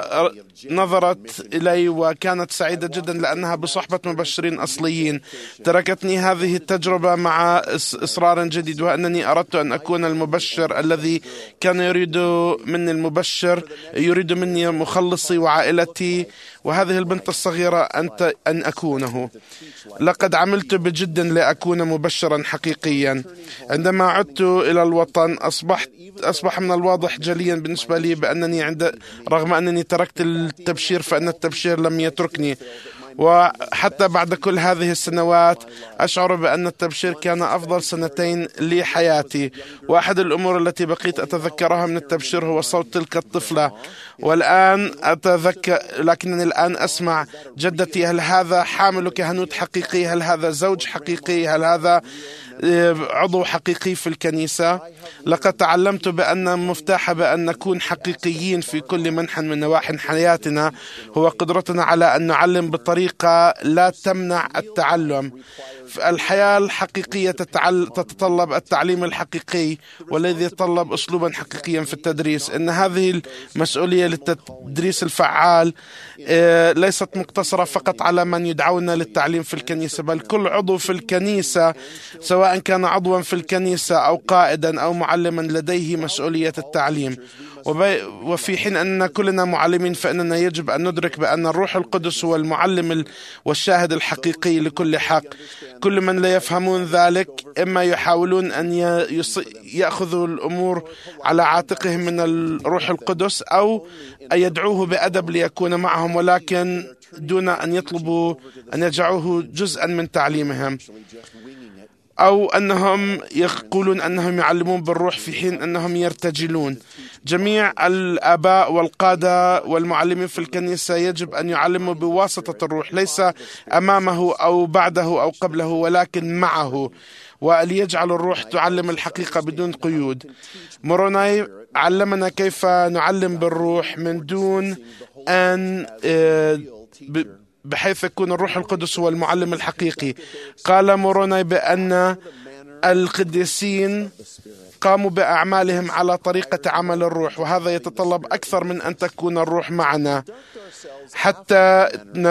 ونظرت إلي وكانت سعيدة جدا لأنها بصحبة مبشرين أصليين. تركتني هذه التجربة مع إصرار جديد، وأنني أردت أن أكون المبشر الذي كان يريد مني المبشر يريد مني مخلصي وعائلتي وهذه البنت الصغيرة أنت أن أكونه. لقد عملت بجد لأكون مبشرا حقيقيا. عندما عدت إلى الوطن أصبحت أصبح من الواضح جليا بالنسبة لي بأنني عند رغم أنني تركت التبشير فإن التبشير لم يتركني. وحتى بعد كل هذه السنوات أشعر بأن التبشير كان أفضل سنتين لحياتي. وأحد الأمور التي بقيت أتذكرها من التبشير هو صوت تلك الطفلة. والآن أتذكر لكنني الآن أسمع: جدتي، هل هذا حامل كهنوت حقيقي؟ هل هذا زوج حقيقي؟ هل هذا عضو حقيقي في الكنيسة؟ لقد تعلمت بأن مفتاح بأن نكون حقيقيين في كل منحى من نواحي حياتنا هو قدرتنا على أن نعلم بطريقة لا تمنع التعلم. الحياة الحقيقية تتطلب التعليم الحقيقي والذي يتطلب أسلوبا حقيقيا في التدريس. إن هذه المسؤولية للتدريس الفعال ليست مقتصرة فقط على من يدعون للتعليم في الكنيسة، بل كل عضو في الكنيسة سواء كان عضوا في الكنيسة أو قائدا أو معلما لديه مسؤولية التعليم. وفي حين أننا كلنا معلمين فإننا يجب أن ندرك بأن الروح القدس هو المعلم والشاهد الحقيقي لكل حق. كل من لا يفهمون ذلك إما يحاولون أن يأخذوا الأمور على عاتقهم من الروح القدس أو أن يدعوه بأدب ليكون معهم، ولكن دون أن يطلبوا أن يجعلوه جزءا من تعليمهم، أو أنهم يقولون أنهم يعلمون بالروح في حين أنهم يرتجلون. جميع الآباء والقادة والمعلمين في الكنيسة يجب أن يعلموا بواسطة الروح، ليس أمامه أو بعده أو قبله ولكن معه، وليجعل الروح تعلم الحقيقة بدون قيود. موروناي علمنا كيف نعلم بالروح من دون أن بحيث يكون الروح القدس هو المعلم الحقيقي. قال موروناي بأن القديسين قاموا بأعمالهم على طريقة عمل الروح، وهذا يتطلب أكثر من أن تكون الروح معنا. حتى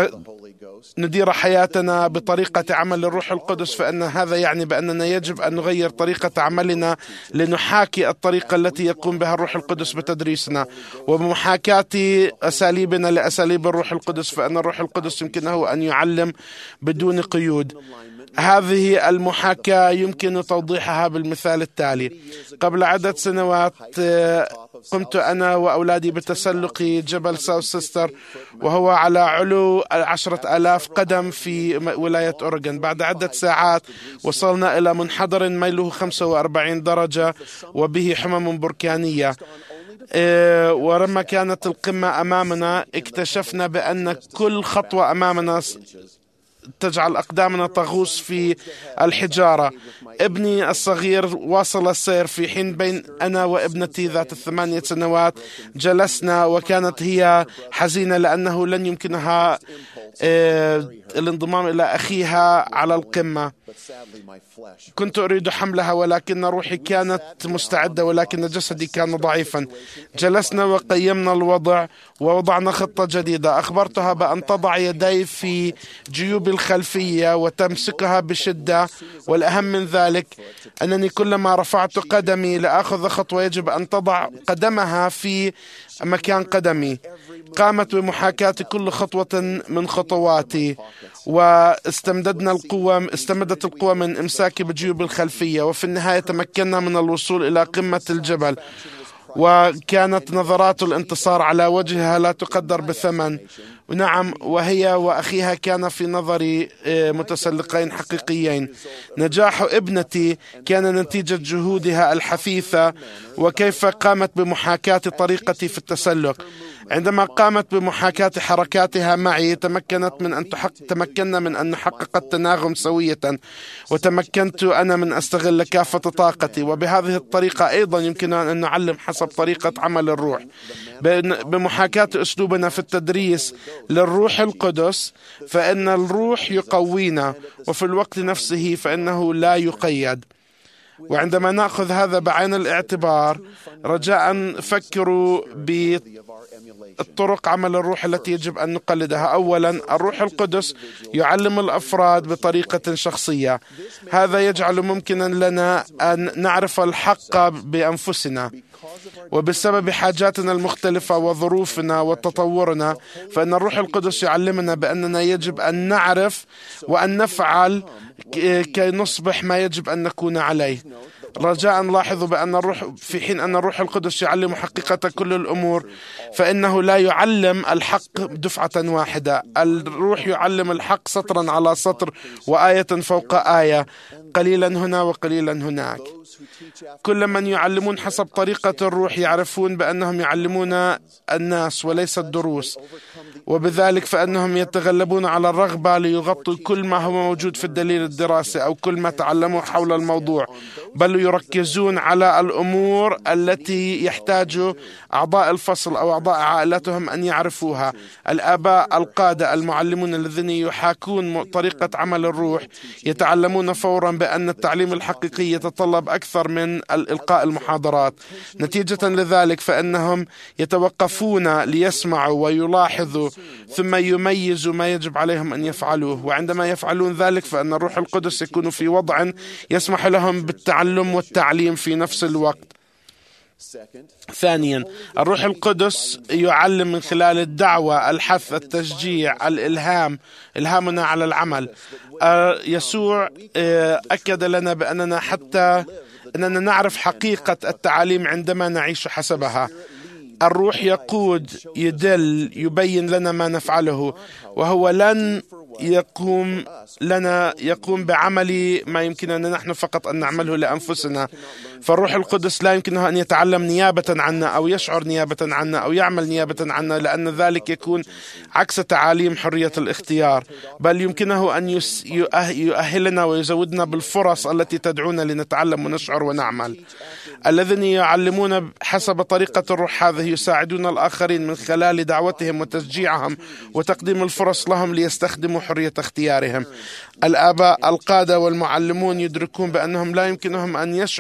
ندير حياتنا بطريقة عمل الروح القدس، فإن هذا يعني بأننا يجب أن نغير طريقة عملنا لنحاكي الطريقة التي يقوم بها الروح القدس بتدريسنا، وبمحاكاة أساليبنا لأساليب الروح القدس، فإن الروح القدس يمكنه أن يعلم بدون قيود. هذه المحاكاة يمكن توضيحها بالمثال التالي. قبل عدة سنوات قمت أنا وأولادي بتسلق جبل ساوث سيستر، وهو على علو عشرة آلاف قدم في ولاية أوريغون. بعد عدة ساعات وصلنا إلى منحدر ميله خمسة وأربعين درجة وبه حمم بركانية، ولما كانت القمة أمامنا اكتشفنا بأن كل خطوة أمامنا تجعل أقدامنا تغوص في الحجارة. ابني الصغير واصل السير، في حين بين أنا وابنتي ذات الثمانية سنوات جلسنا، وكانت هي حزينة لأنه لن يمكنها الانضمام إلى أخيها على القمة. كنت أريد حملها ولكن روحي كانت مستعدة، ولكن جسدي كان ضعيفا. جلسنا وقيمنا الوضع ووضعنا خطة جديدة. أخبرتها بأن تضع يدي في جيوب الخلفية وتمسكها بشدة، والأهم من ذلك أنني كلما رفعت قدمي لأخذ خطوة يجب أن تضع قدمها في مكان قدمي. قامت بمحاكاة كل خطوة من خطواتي، واستمددنا القوة استمدت القوة من إمساكي بجيوب الخلفية، وفي النهاية تمكنا من الوصول إلى قمة الجبل، وكانت نظرات الانتصار على وجهها لا تقدر بثمن. نعم، وهي وأخيها كان في نظري متسلقين حقيقيين. نجاح ابنتي كان نتيجة جهودها الحثيثة، وكيف قامت بمحاكاة طريقتي في التسلق. عندما قامت بمحاكاة حركاتها معي تمكنت من أن تحقق تمكنا من أن نحقق التناغم سوية، وتمكنت أنا من أستغل كافة طاقتي. وبهذه الطريقة أيضا يمكننا أن نعلم حسب طريقة عمل الروح. بمحاكاة أسلوبنا في التدريس للروح القدس، فإن الروح يقوينا، وفي الوقت نفسه فإنه لا يقيد. وعندما نأخذ هذا بعين الاعتبار، رجاء فكروا بالطرق عمل الروح التي يجب أن نقلدها. أولا، الروح القدس يعلم الأفراد بطريقة شخصية. هذا يجعل ممكنا لنا أن نعرف الحق بأنفسنا، وبسبب حاجاتنا المختلفة وظروفنا وتطورنا، فإن الروح القدس يعلمنا بأننا يجب أن نعرف وأن نفعل كي نصبح ما يجب أن نكون عليه. رجاء لاحظوا بأن الروح في حين أن الروح القدس يعلم حقيقة كل الأمور، فإنه لا يعلم الحق دفعة واحدة. الروح يعلم الحق سطرا على سطر وآية فوق آية، قليلا هنا وقليلا هناك. كل من يعلمون حسب طريقة الروح يعرفون بأنهم يعلمون الناس وليس الدروس، وبذلك فإنهم يتغلبون على الرغبة ليغطوا كل ما هو موجود في الدليل الدراسي أو كل ما تعلموا حول الموضوع، بل يركزون على الأمور التي يحتاج أعضاء الفصل أو أعضاء عائلتهم أن يعرفوها. الآباء القادة المعلمون الذين يحاكون طريقة عمل الروح يتعلمون فورا بأن التعليم الحقيقي يتطلب أكثر من الإلقاء المحاضرات. نتيجة لذلك فإنهم يتوقفون ليسمعوا ويلاحظوا ثم يميزوا ما يجب عليهم أن يفعلوه، وعندما يفعلون ذلك فإن الروح القدس يكون في وضع يسمح لهم بالتعلم والتعليم في نفس الوقت. ثانيا، الروح القدس يعلم من خلال الدعوة، الحث، التشجيع، الإلهام، إلهامنا على العمل. يسوع أكد لنا بأننا حتى أننا نعرف حقيقة التعاليم عندما نعيش حسبها. الروح يقود، يدل، يبين لنا ما نفعله، وهو لن يقوم لنا يقوم بعمل ما يمكننا نحن فقط أن نعمله لأنفسنا. فالروح القدس لا يمكنه أن يتعلم نيابة عنا أو يشعر نيابة عنا أو يعمل نيابة عنا، لأن ذلك يكون عكس تعاليم حرية الاختيار، بل يمكنه أن يؤهلنا ويزودنا بالفرص التي تدعونا لنتعلم ونشعر ونعمل. الذين يعلمون حسب طريقة الروح هذه يساعدون الآخرين من خلال دعوتهم وتشجيعهم وتقديم الفرص لهم ليستخدموا حرية اختيارهم. الآباء القادة والمعلمون يدركون بأنهم لا يمكنهم أن يشعروا نيابة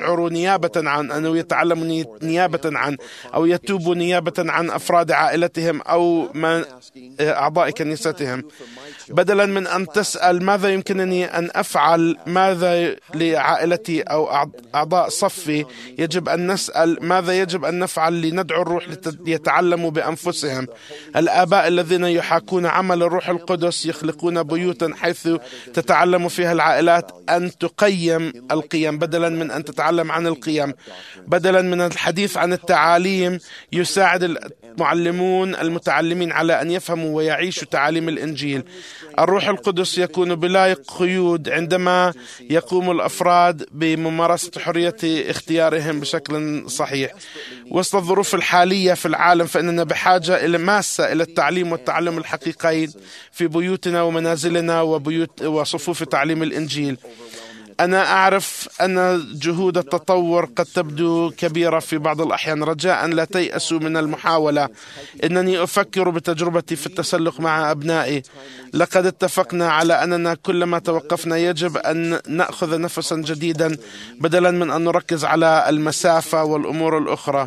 نيابة عن أو يتعلموا نيابة عن أو يتوبوا نيابة عن أفراد عائلتهم أو من أعضاء كنيستهم. بدلا من أن تسأل ماذا يمكنني أن أفعل، ماذا لعائلتي أو أعضاء صفي، يجب أن نسأل ماذا يجب أن نفعل لندعو الروح ليتعلموا بأنفسهم. الآباء الذين يحاكون عمل الروح القدس يخلقون بيوتا حيث تتعلم فيها العائلات أن تقيم القيم بدلا من أن تتعلم عن القيم. بدلا من الحديث عن التعاليم يساعد المعلمون المتعلمين على أن يفهموا ويعيشوا تعاليم الإنجيل. الروح القدس يكون بلا قيود عندما يقوم الأفراد بممارسة حرية اختيارهم بشكل صحيح. وسط الظروف الحالية في العالم فإننا بحاجة إلى ماسة إلى التعليم والتعلم الحقيقي في بيوتنا ومنازلنا وبيوت وصفوف تعليم الإنجيل. أنا أعرف أن جهود التطور قد تبدو كبيرة في بعض الأحيان. رجاء لا تيأسوا من المحاولة. إنني أفكر بتجربتي في التسلق مع أبنائي. لقد اتفقنا على أننا كلما توقفنا يجب أن نأخذ نفسا جديدا بدلا من أن نركز على المسافة والأمور الأخرى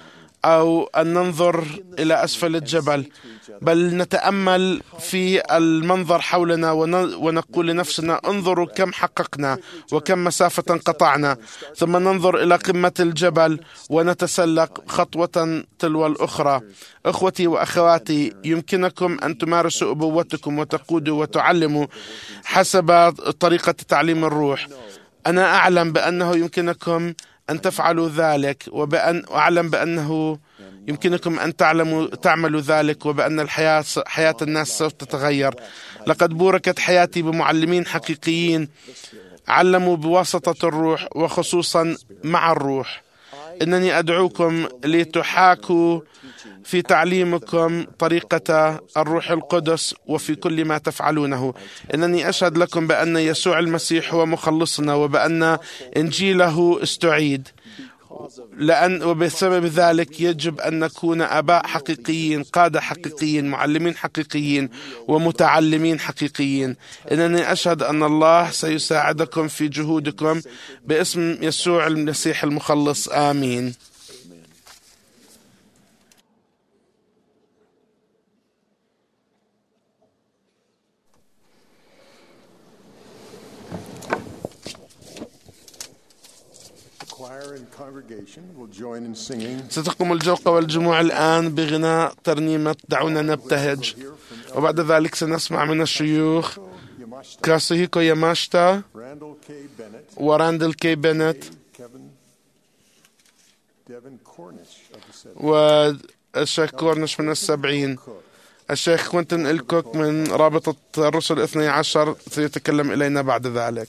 أو أن ننظر إلى أسفل الجبل، بل نتأمل في المنظر حولنا ونقول لنفسنا انظروا كم حققنا وكم مسافة قطعنا، ثم ننظر إلى قمة الجبل ونتسلق خطوة تلو الأخرى. أخوتي وأخواتي، يمكنكم أن تمارسوا أبوتكم وتقودوا وتعلموا حسب طريقة تعليم الروح. أنا أعلم بأنه يمكنكم أن تفعلوا ذلك، وبأن أعلم بأنه يمكنكم أن تعلموا تعملوا ذلك، وبأن الحياة حياة الناس سوف تتغير. لقد بوركت حياتي بمعلمين حقيقيين علموا بواسطة الروح وخصوصا مع الروح. إنني أدعوكم لتحاكوا في تعليمكم طريقة الروح القدس وفي كل ما تفعلونه. إنني أشهد لكم بأن يسوع المسيح هو مخلصنا وبأن إنجيله استعيد، لأن وبسبب ذلك يجب أن نكون آباء حقيقيين، قادة حقيقيين، معلمين حقيقيين ومتعلمين حقيقيين. إنني أشهد أن الله سيساعدكم في جهودكم باسم يسوع المسيح المخلص. آمين. ستقوم الجوقة والجموع الآن بغناء ترنيمة دعونا نبتهج، وبعد ذلك سنسمع من الشيوخ كاسوهيكو ياماشتا وراندل كي بنت والشيخ كورنش من السبعين. الشيخ كوينتن إلكوك من رابطة الرسل الاثني عشر سيتكلم إلينا بعد ذلك.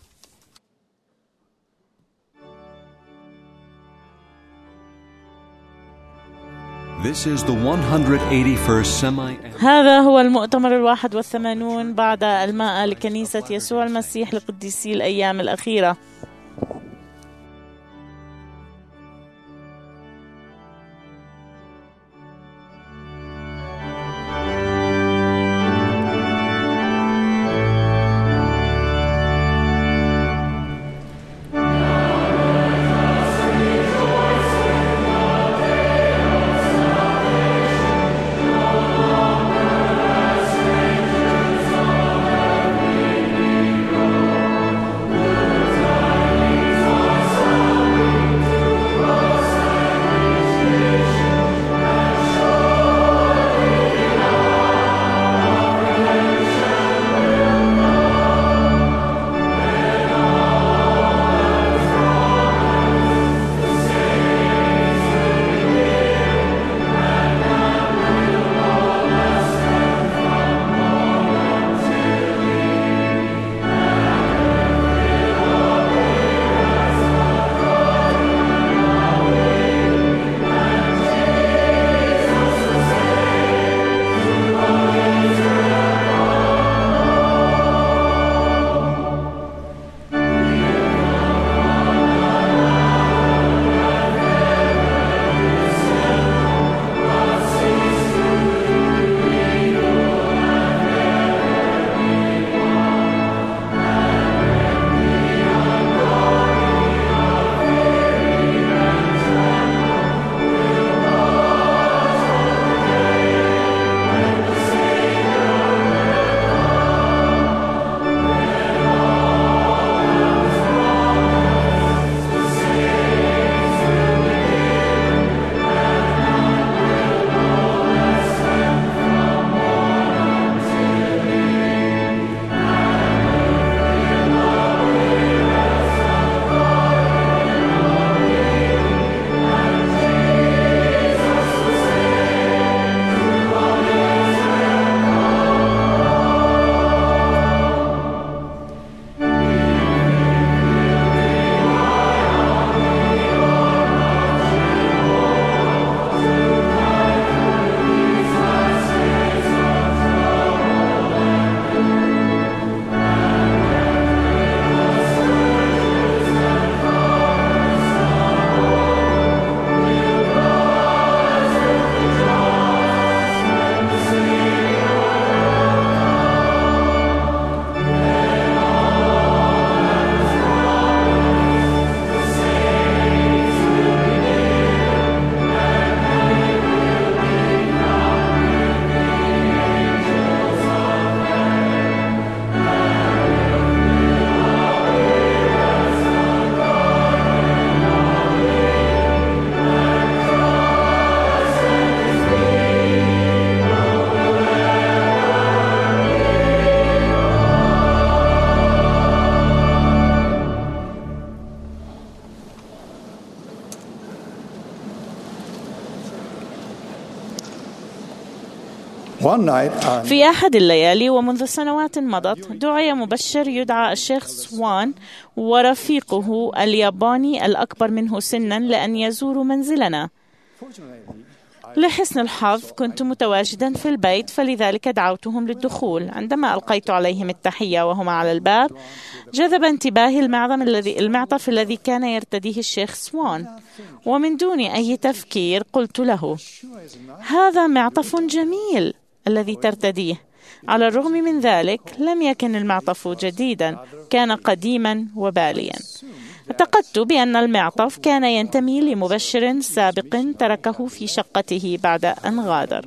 This is the one hundred eighty-first semi. هذا هو المؤتمر الواحد والثمانون بعد الماء لكنيسة يسوع المسيح لقديسي الأيام الأخيرة. one night, uh, في أحد الليالي ومنذ سنوات مضت دعي مبشر يدعى الشيخ سوان ورفيقه الياباني الأكبر منه سنا لأن يزوروا منزلنا. لحسن الحظ كنت متواجدا في البيت، فلذلك دعوتهم للدخول. عندما ألقيت عليهم التحية وهما على الباب جذب انتباهي المعظم الذي المعطف الذي كان يرتديه الشيخ سوان، ومن دون أي تفكير قلت له: هذا معطف جميل الذي ترتديه. على الرغم من ذلك لم يكن المعطف جديدا، كان قديما وباليا. اعتقدت بأن المعطف كان ينتمي لمبشر سابق تركه في شقته بعد أن غادر.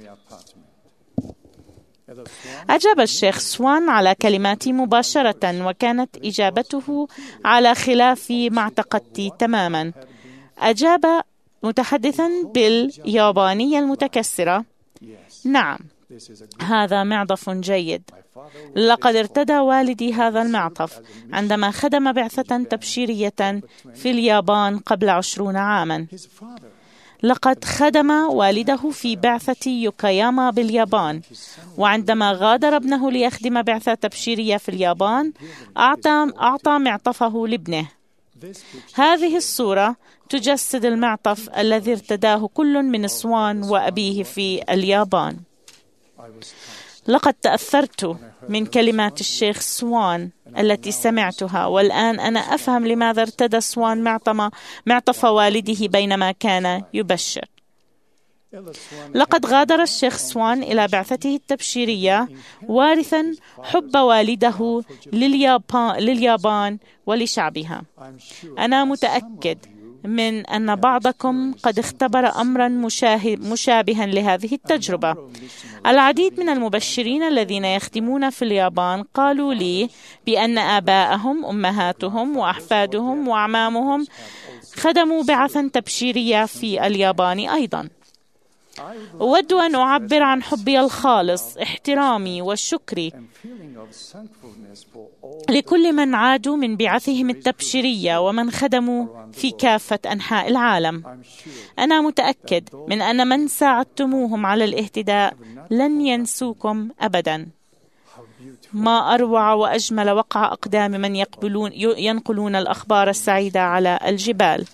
أجاب الشيخ سوان على كلماتي مباشرة، وكانت إجابته على خلاف ما اعتقدت تماما. أجاب متحدثا باليابانية المتكسرة: نعم، هذا معطف جيد. لقد ارتدى والدي هذا المعطف عندما خدم بعثة تبشيرية في اليابان قبل عشرون عاما. لقد خدم والده في بعثة يوكوياما باليابان، وعندما غادر ابنه ليخدم بعثة تبشيرية في اليابان أعطى, أعطى معطفه لابنه. هذه الصورة تجسد المعطف الذي ارتداه كل من سوان وأبيه في اليابان. لقد تأثرت من كلمات الشيخ سوان التي سمعتها، والآن أنا أفهم لماذا ارتدى سوان معطف والده بينما كان يبشر. لقد غادر الشيخ سوان إلى بعثته التبشيرية وارثا حب والده لليابان, لليابان ولشعبها. أنا متأكد من أن بعضكم قد اختبر أمرا مشابها لهذه التجربة. العديد من المبشرين الذين يخدمون في اليابان قالوا لي بأن آباءهم، أمهاتهم وأحفادهم وأعمامهم خدموا بعثا تبشيرية في اليابان أيضا. أود أن أعبر عن حبي الخالص، احترامي وشكري لكل من عادوا من بعثهم التبشيرية ومن خدموا في كافة أنحاء العالم. أنا متأكد من أن من ساعدتموهم على الاهتداء لن ينسوكم أبدا. ما أروع وأجمل وقع أقدام من يقبلون ينقلون الأخبار السعيدة على الجبال.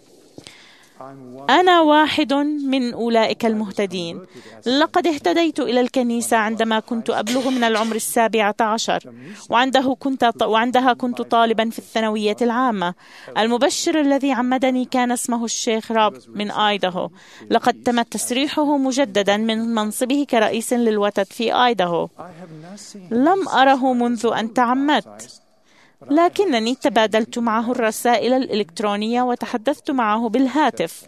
أنا واحد من أولئك المهتدين. لقد اهتديت إلى الكنيسة عندما كنت أبلغ من العمر السابعة عشر، وعنده كنت وعندها كنت طالبا في الثانوية العامة. المبشر الذي عمدني كان اسمه الشيخ راب من آيداهو. لقد تم تسريحه مجددا من منصبه كرئيس للوتد في آيداهو. لم أره منذ أن تعمدت، لكنني تبادلت معه الرسائل الإلكترونية وتحدثت معه بالهاتف.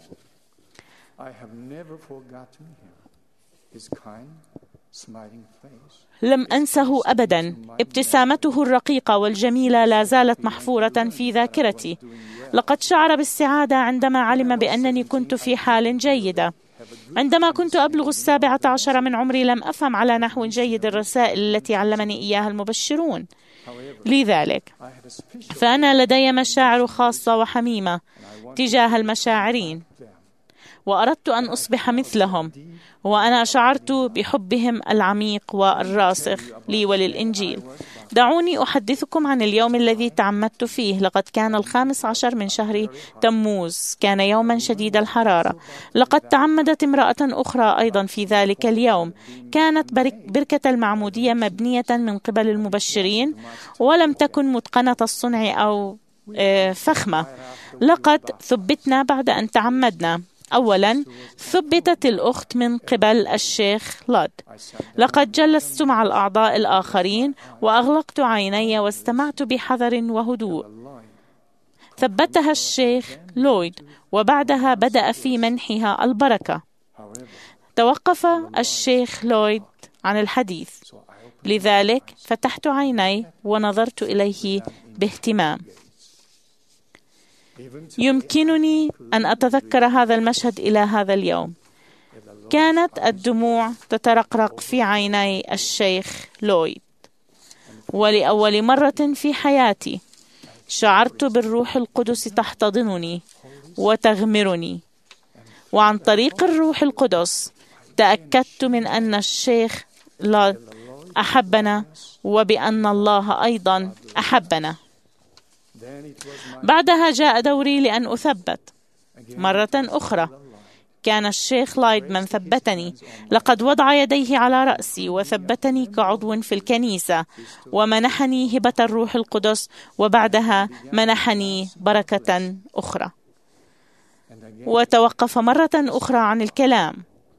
لم أنسه أبدا. ابتسامته الرقيقة والجميلة لا زالت محفورة في ذاكرتي. لقد شعر بالسعادة عندما علم بأنني كنت في حال جيدة. عندما كنت أبلغ السابعة عشر من عمري لم أفهم على نحو جيد الرسائل التي علمني إياها المبشرون. لذلك فأنا لدي مشاعر خاصة وحميمة تجاه المشاعرين، وأردت أن أصبح مثلهم، وأنا شعرت بحبهم العميق والراسخ لي وللإنجيل. دعوني أحدثكم عن اليوم الذي تعمدت فيه. لقد كان الخامس عشر من شهر تموز. كان يوما شديد الحرارة. لقد تعمدت امرأة أخرى أيضا في ذلك اليوم. كانت بركة المعمودية مبنية من قبل المبشرين، ولم تكن متقنة الصنع أو فخمة. لقد ثبتنا بعد أن تعمدنا. أولا، ثبتت الأخت من قبل الشيخ لود. لقد جلست مع الأعضاء الآخرين وأغلقت عيني واستمعت بحذر وهدوء. ثبتها الشيخ لويد، وبعدها بدأ في منحها البركة. توقف الشيخ لويد عن الحديث، لذلك فتحت عيني ونظرت إليه باهتمام. يمكنني أن أتذكر هذا المشهد إلى هذا اليوم. كانت الدموع تترقرق في عيني الشيخ لويد، ولأول مرة في حياتي شعرت بالروح القدس تحتضنني وتغمرني، وعن طريق الروح القدس تأكدت من أن الشيخ لا أحبنا وبأن الله أيضا أحبنا. بعدها جاء دوري لأن أثبت مرة أخرى. كان الشيخ لايد من ثبتني. لقد وضع يديه على رأسي وثبتني كعضو في الكنيسة ومنحني هبة الروح القدس، وبعدها منحني بركة أخرى. وتوقف مرة أخرى عن الكلام.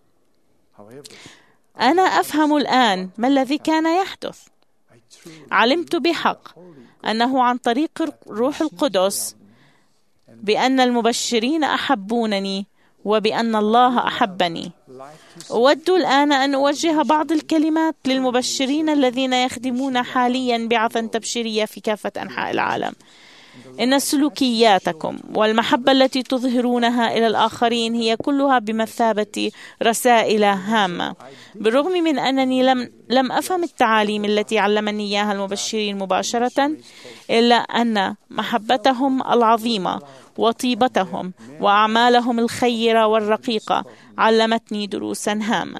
أنا أفهم الآن ما الذي كان يحدث. علمت بحق أنه عن طريق الروح القدس بأن المبشرين أحبونني وبأن الله أحبني. أود الآن أن أوجه بعض الكلمات للمبشرين الذين يخدمون حاليا بعثا تبشيرية في كافة أنحاء العالم. إن سلوكياتكم والمحبة التي تظهرونها إلى الآخرين هي كلها بمثابة رسائل هامة. بالرغم من أنني لم لم أفهم التعاليم التي علمني إياها المبشرين مباشرة، إلا أن محبتهم العظيمة وطيبتهم وأعمالهم الخيرة والرقيقة علمتني دروسا هامة.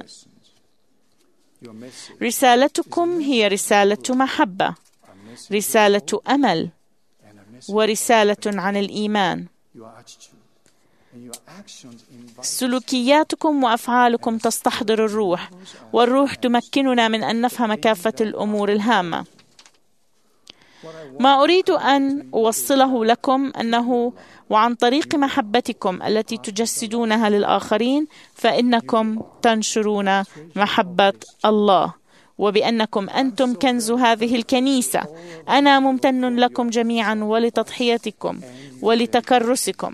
رسالتكم هي رسالة محبة، رسالة أمل، ورسالة عن الإيمان. سلوكياتكم وأفعالكم تستحضر الروح، والروح تمكننا من أن نفهم كافة الأمور الهامة. ما أريد أن أوصله لكم أنه وعن طريق محبتكم التي تجسدونها للآخرين فإنكم تنشرون محبة الله، وبأنكم أنتم كنز هذه الكنيسة. أنا ممتن لكم جميعا ولتضحيتكم ولتكرسكم.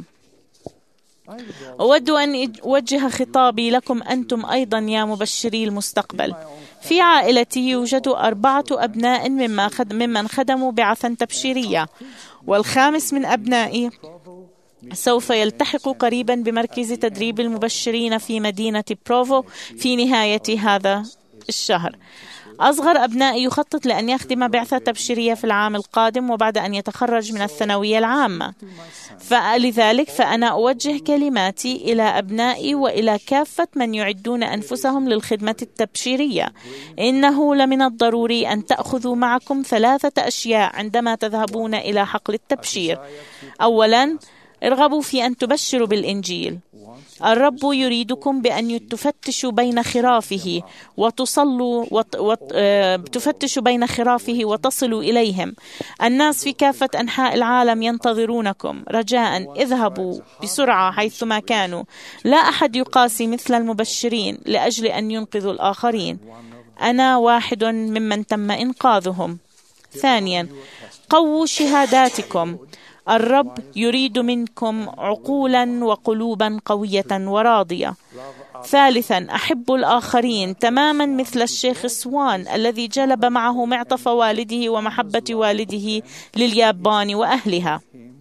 أود أن أوجه خطابي لكم أنتم أيضا يا مبشري المستقبل. في عائلتي يوجد أربعة أبناء ممن خدموا بعثا تبشيرية، والخامس من أبنائي سوف يلتحق قريبا بمركز تدريب المبشرين في مدينة بروفو في نهاية هذا الشهر. أصغر أبنائي يخطط لأن يخدم بعثة تبشيرية في العام القادم وبعد أن يتخرج من الثانوية العامة. فلذلك فأنا أوجه كلماتي إلى أبنائي وإلى كافة من يعدون أنفسهم للخدمة التبشيرية. إنه لمن الضروري أن تأخذوا معكم ثلاثة أشياء عندما تذهبون إلى حقل التبشير. أولا، ارغبوا في أن تبشروا بالإنجيل. الرب يريدكم بأن تفتشوا بين خرافه وتصلوا وت... وت... تفتشوا بين خرافه وتصلوا إليهم. الناس في كافة أنحاء العالم ينتظرونكم. رجاء اذهبوا بسرعة حيثما كانوا. لا أحد يقاسي مثل المبشرين لأجل أن ينقذوا الآخرين. أنا واحد ممن تم إنقاذهم. ثانيا، قووا شهاداتكم. الرب يريد منكم عقولا وقلوبا قوية وراضية. ثالثا، أحبوا الآخرين تماما مثل الشيخ سوان الذي جلب معه معطف والده ومحبة والده لليابان وأهلها.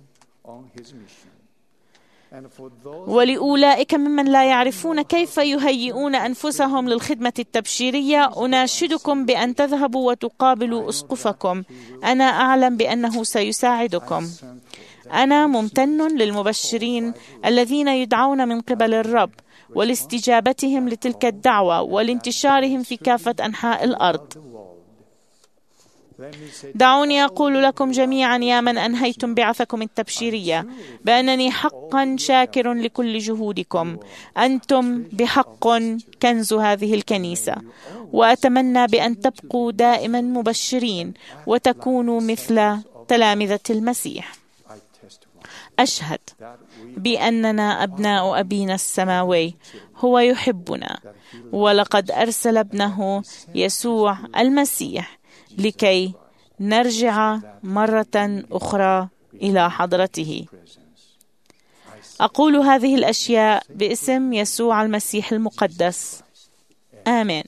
ولأولئك ممن لا يعرفون كيف يهيئون أنفسهم للخدمة التبشيرية، أناشدكم بأن تذهبوا وتقابلوا أسقفكم. أنا أعلم بأنه سيساعدكم. أنا ممتن للمبشرين الذين يدعون من قبل الرب ولاستجابتهم لتلك الدعوة ولانتشارهم في كافة أنحاء الأرض. دعوني أقول لكم جميعا يا من أنهيتم بعثكم التبشيرية بأنني حقا شاكر لكل جهودكم. أنتم بحق كنز هذه الكنيسة، وأتمنى بأن تبقوا دائما مبشرين وتكونوا مثل تلامذة المسيح. أشهد بأننا أبناء أبينا السماوي، هو يحبنا، ولقد أرسل ابنه يسوع المسيح لكي نرجع مرة أخرى إلى حضرته. أقول هذه الأشياء باسم يسوع المسيح المقدس. آمين.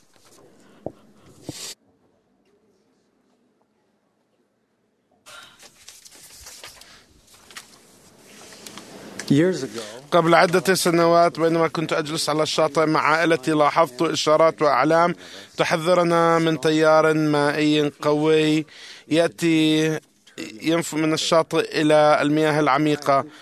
قبل عدة سنوات بينما كنت أجلس على الشاطئ مع عائلتي لاحظت إشارات وأعلام تحذرنا من تيار مائي قوي يأتي ينفذ من الشاطئ إلى المياه العميقة.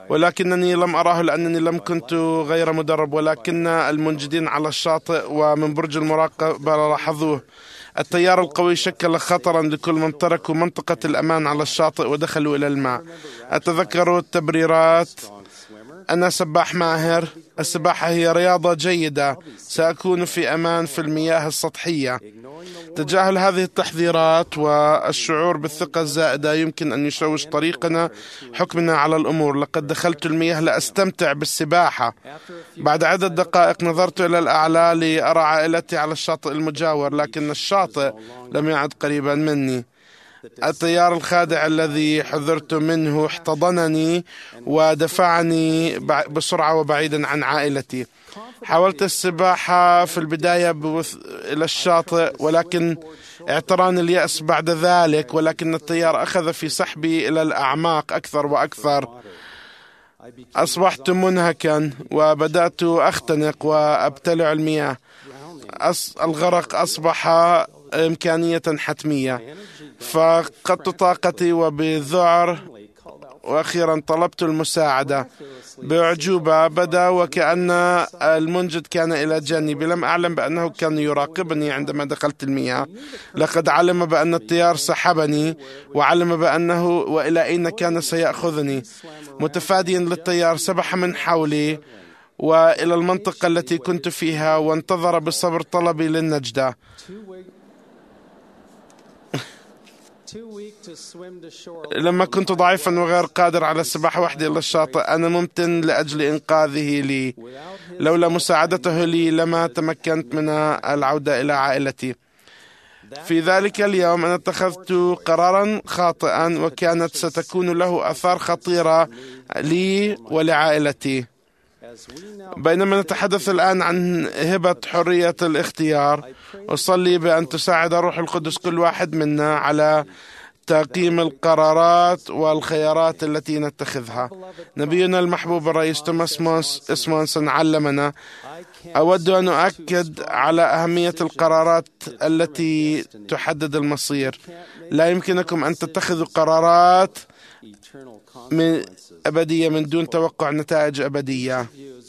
ولكنني لم أراه لأنني لم كنت غير مدرب، ولكن المنجدين على الشاطئ ومن برج المراقبة لاحظوه. التيار القوي شكل خطرا لكل من تركوا منطقة الأمان على الشاطئ ودخلوا إلى الماء. أتذكر التبريرات: أنا سباح ماهر، السباحة هي رياضة جيدة، سأكون في أمان في المياه السطحية. تجاهل هذه التحذيرات والشعور بالثقة الزائدة يمكن أن يشوش طريقنا حكمنا على الأمور. لقد دخلت المياه لأستمتع بالسباحة. بعد عدة دقائق نظرت إلى الأعلى لأرى عائلتي على الشاطئ المجاور، لكن الشاطئ لم يعد قريبا مني. التيار الخادع الذي حذرت منه احتضنني ودفعني بسرعة وبعيدا عن عائلتي. حاولت السباحة في البداية إلى الشاطئ، ولكن اعتراني اليأس بعد ذلك، ولكن التيار أخذ في سحبي إلى الأعماق أكثر وأكثر. أصبحت منهكا وبدأت أختنق وأبتلع المياه. الغرق أصبح إمكانية حتمية. فقدت طاقتي وبذعر، وأخيرا طلبت المساعدة. بأعجوبة بدا وكأن المنجد كان إلى جانبي. لم أعلم بأنه كان يراقبني عندما دخلت المياه. لقد علم بأن التيار سحبني، وعلم بأنه وإلى أين كان سيأخذني. متفاديا للتيار سبح من حولي وإلى المنطقة التي كنت فيها، وانتظر بصبر طلبي للنجدة. لما كنت ضعيفا وغير قادر على السباحة وحدي إلى الشاطئ، أنا ممتن لأجل إنقاذه لي. لولا مساعدته لي لما تمكنت من العودة إلى عائلتي. في ذلك اليوم أنا اتخذت قرارا خاطئا، وكانت ستكون له آثار خطيرة لي ولعائلتي. بينما نتحدث الآن عن هبة حرية الاختيار، أصلي بأن تساعد روح القدس كل واحد منا على تقييم القرارات والخيارات التي نتخذها. نبينا المحبوب الرئيس توماس إسمونسون علمنا: أود أن أؤكد على أهمية القرارات التي تحدد المصير. لا يمكنكم أن تتخذوا قرارات من أبدية من دون توقع نتائج أبدية.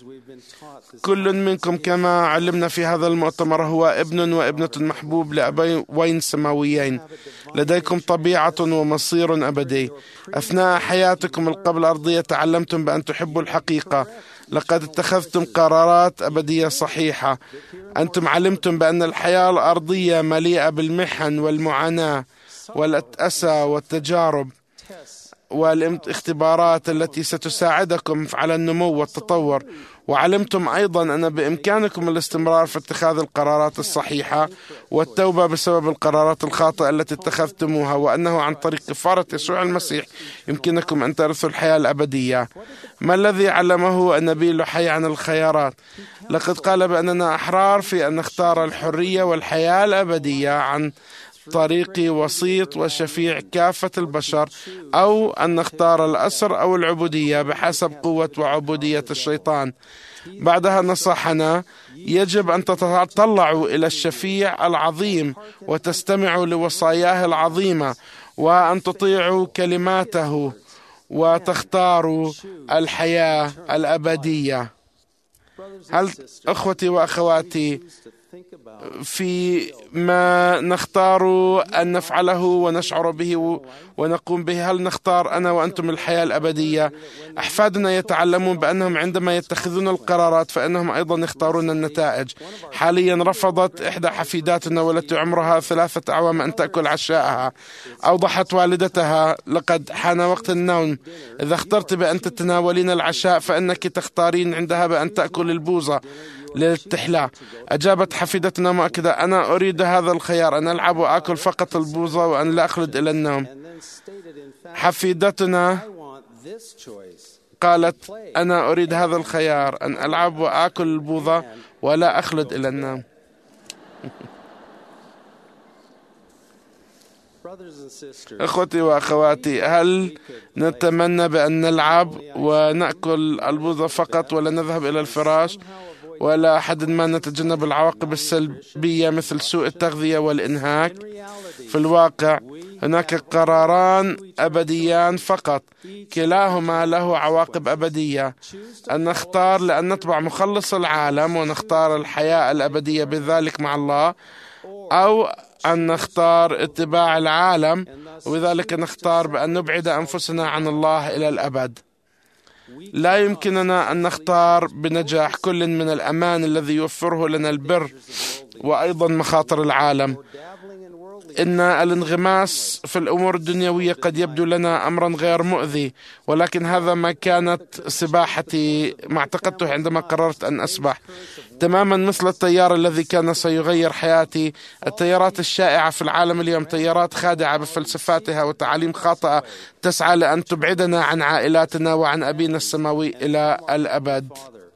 كل منكم كما علمنا في هذا المؤتمر هو ابن وابنة محبوب لأبوين سماويين. لديكم طبيعة ومصير أبدي. أثناء حياتكم القبل الأرضية تعلمتم بأن تحبوا الحقيقة. لقد اتخذتم قرارات أبدية صحيحة. أنتم علمتم بأن الحياة الأرضية مليئة بالمحن والمعاناة والأسى والتجارب والاختبارات التي ستساعدكم على النمو والتطور. وعلمتم أيضا أن بإمكانكم الاستمرار في اتخاذ القرارات الصحيحة والتوبة بسبب القرارات الخاطئة التي اتخذتموها، وأنه عن طريق كفارة يسوع المسيح يمكنكم أن ترثوا الحياة الأبدية. ما الذي علمه النبي لوحي عن الخيارات؟ لقد قال بأننا أحرار في أن نختار الحرية والحياة الأبدية عن طريق وسيط وشفيع كافة البشر، أو أن نختار الأسر أو العبودية بحسب قوة وعبودية الشيطان. بعدها نصحنا: يجب أن تتطلعوا إلى الشفيع العظيم وتستمعوا لوصاياه العظيمة، وأن تطيعوا كلماته وتختاروا الحياة الأبدية. هل أخوتي وأخواتي في ما نختار أن نفعله ونشعر به ونقوم به، هل نختار أنا وأنتم الحياة الأبدية؟ أحفادنا يتعلمون بأنهم عندما يتخذون القرارات فإنهم أيضا يختارون النتائج. حاليا رفضت إحدى حفيداتنا والتي عمرها ثلاثة أعوام أن تأكل عشاءها. أوضحت والدتها: لقد حان وقت النوم. إذا اخترت بأن تتناولين العشاء فإنك تختارين عندها بأن تأكل البوظة للتحلاة. أجابت حفيدتنا مؤكدة: أنا أريد هذا الخيار، أن ألعب وأكل فقط البوظة وأن لا أخلد إلى النوم. حفيدتنا قالت: أنا أريد هذا الخيار، أن ألعب وأكل البوظة ولا أخلد إلى النوم. أخوتي وأخواتي، هل نتمنى بأن نلعب ونأكل البوظة فقط ولا نذهب إلى الفراش؟ ولا حد ما نتجنب العواقب السلبية مثل سوء التغذية والإنهاك. في الواقع هناك قراران أبديان فقط، كلاهما له عواقب أبدية: أن نختار لأن نتبع مخلص العالم ونختار الحياة الأبدية بذلك مع الله، أو أن نختار اتباع العالم وبذلك نختار بأن نبعد أنفسنا عن الله إلى الأبد. لا يمكننا أن نختار بنجاح كل من الأمان الذي يوفره لنا البر وأيضا مخاطر العالم. إن الانغماس في الأمور الدنيوية قد يبدو لنا أمرا غير مؤذي، ولكن هذا ما كانت سباحتي، ما اعتقدته عندما قررت أن أسبح، تماما مثل التيار الذي كان سيغير حياتي. التيارات الشائعة في العالم اليوم تيارات خادعة بفلسفاتها وتعاليم خاطئة تسعى لأن تبعدنا عن عائلاتنا وعن أبينا السماوي إلى الأبد.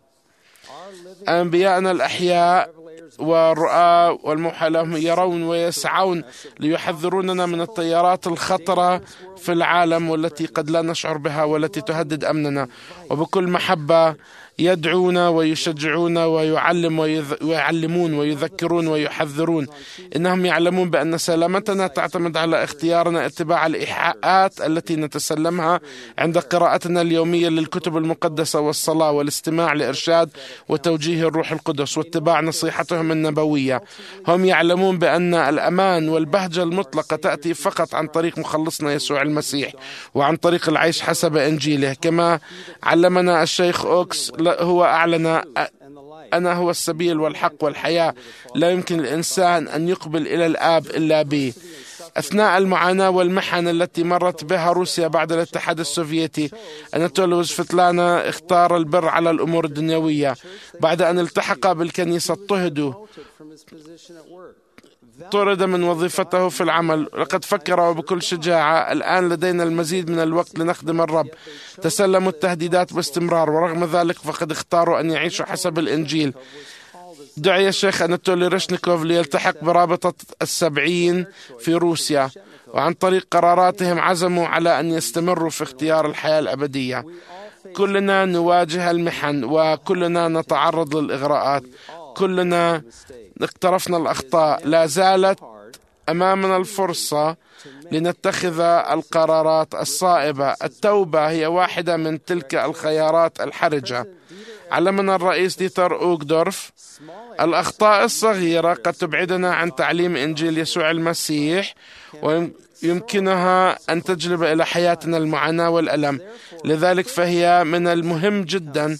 أنبياءنا الأحياء والرؤى والموحى لهم يرون ويسعون ليحذروننا من التيارات الخطرة في العالم والتي قد لا نشعر بها والتي تهدد أمننا، وبكل محبة يدعون ويشجعون ويعلم ويعلمون ويذكرون ويحذرون. إنهم يعلمون بأن سلامتنا تعتمد على اختيارنا اتباع الإيحاءات التي نتسلمها عند قراءتنا اليومية للكتب المقدسة والصلاة والاستماع لإرشاد وتوجيه الروح القدس واتباع نصيحتهم النبوية. هم يعلمون بأن الأمان والبهجة المطلقة تأتي فقط عن طريق مخلصنا يسوع المسيح وعن طريق العيش حسب إنجيله، كما علمنا الشيخ أوكس. هو أعلن: أنا هو السبيل والحق والحياة، لا يمكن الإنسان أن يقبل إلى الآب إلا بي. أثناء المعاناة والمحن التي مرت بها روسيا بعد الاتحاد السوفيتي، أناتولي سفيتلانا اختار البر على الأمور الدنيوية. بعد أن التحق بالكنيسة اضطهد، طرد من وظيفته في العمل. لقد فكر بكل شجاعة: الآن لدينا المزيد من الوقت لنخدم الرب. تسلموا التهديدات باستمرار، ورغم ذلك فقد اختاروا أن يعيشوا حسب الإنجيل. دعي الشيخ أناتولي ريشنيكوف ليلتحق برابطة السبعين في روسيا، وعن طريق قراراتهم عزموا على أن يستمروا في اختيار الحياة الأبدية. كلنا نواجه المحن وكلنا نتعرض للإغراءات، كلنا اقترفنا الأخطاء. لا زالت أمامنا الفرصة لنتخذ القرارات الصائبة. التوبة هي واحدة من تلك الخيارات الحرجة. علمنا الرئيس ديتر أوغدورف: الأخطاء الصغيرة قد تبعدنا عن تعليم إنجيل يسوع المسيح ويمكنها أن تجلب إلى حياتنا المعاناة والألم. لذلك فهي من المهم جدا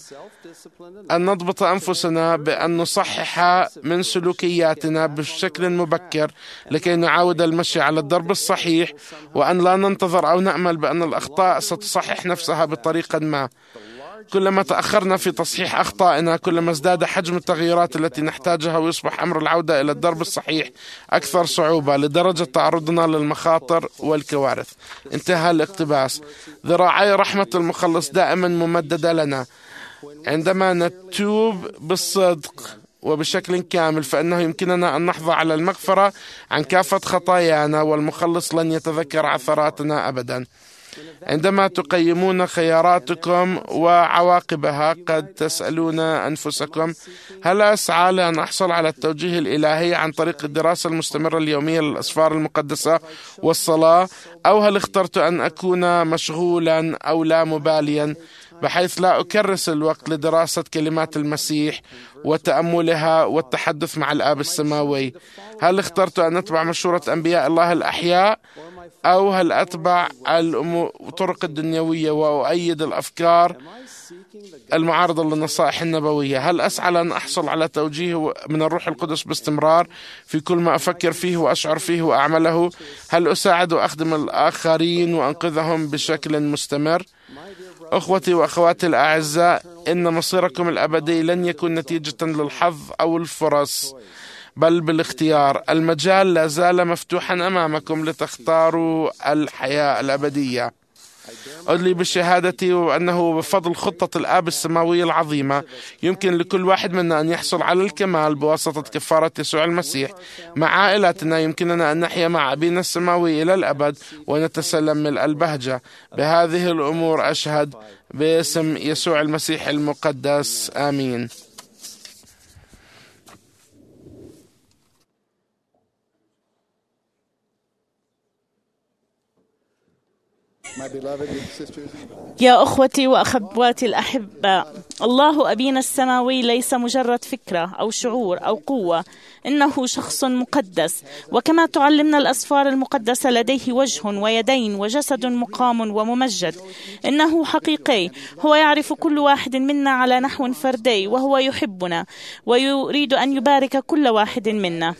أن نضبط أنفسنا بأن نصحح من سلوكياتنا بشكل مبكر لكي نعاود المشي على الدرب الصحيح، وأن لا ننتظر أو نأمل بأن الأخطاء ستصحح نفسها بطريقة ما. كلما تأخرنا في تصحيح أخطائنا كلما ازداد حجم التغييرات التي نحتاجها، ويصبح أمر العودة إلى الدرب الصحيح أكثر صعوبة لدرجة تعرضنا للمخاطر والكوارث. انتهى الاقتباس. ذراعي رحمة المخلص دائما ممددة لنا. عندما نتوب بالصدق وبشكل كامل فإنه يمكننا أن نحظى على المغفرة عن كافة خطايانا، والمخلص لن يتذكر عثراتنا أبدا. عندما تقيمون خياراتكم وعواقبها قد تسألون أنفسكم: هل أسعى لأن أحصل على التوجيه الإلهي عن طريق الدراسة المستمرة اليومية للأسفار المقدسة والصلاة، أو هل اخترت أن أكون مشغولا أو لا مباليا بحيث لا أكرس الوقت لدراسة كلمات المسيح وتأملها والتحدث مع الآب السماوي؟ هل اخترت أن أتبع مشورة أنبياء الله الأحياء، أو هل أتبع الطرق الدنيوية وأؤيد الأفكار المعارضة للنصائح النبوية؟ هل أسعى لأن أحصل على توجيه من الروح القدس باستمرار في كل ما أفكر فيه وأشعر فيه وأعمله؟ هل أساعد وأخدم الآخرين وأنقذهم بشكل مستمر؟ أخوتي وأخواتي الأعزاء، إن مصيركم الأبدي لن يكون نتيجة للحظ أو الفرص، بل بالاختيار. المجال لا زال مفتوحا أمامكم لتختاروا الحياة الأبدية. أدلي بشهادتي وأنه بفضل خطة الآب السماوي العظيمة يمكن لكل واحد منا أن يحصل على الكمال بواسطة كفارة يسوع المسيح. مع عائلاتنا يمكننا أن نحيا مع أبينا السماوي إلى الأبد ونتسلم من البهجة. بهذه الأمور أشهد باسم يسوع المسيح المقدس، آمين. يا أخوتي وأخواتي الأحباء، الله أبينا السماوي ليس مجرد فكرة أو شعور أو قوة، إنه شخص مقدس، وكما تعلمنا الأسفار المقدسة لديه وجه ويدين وجسد مقام وممجد. إنه حقيقي، هو يعرف كل واحد منا على نحو فردي، وهو يحبنا ويريد أن يبارك كل واحد منا.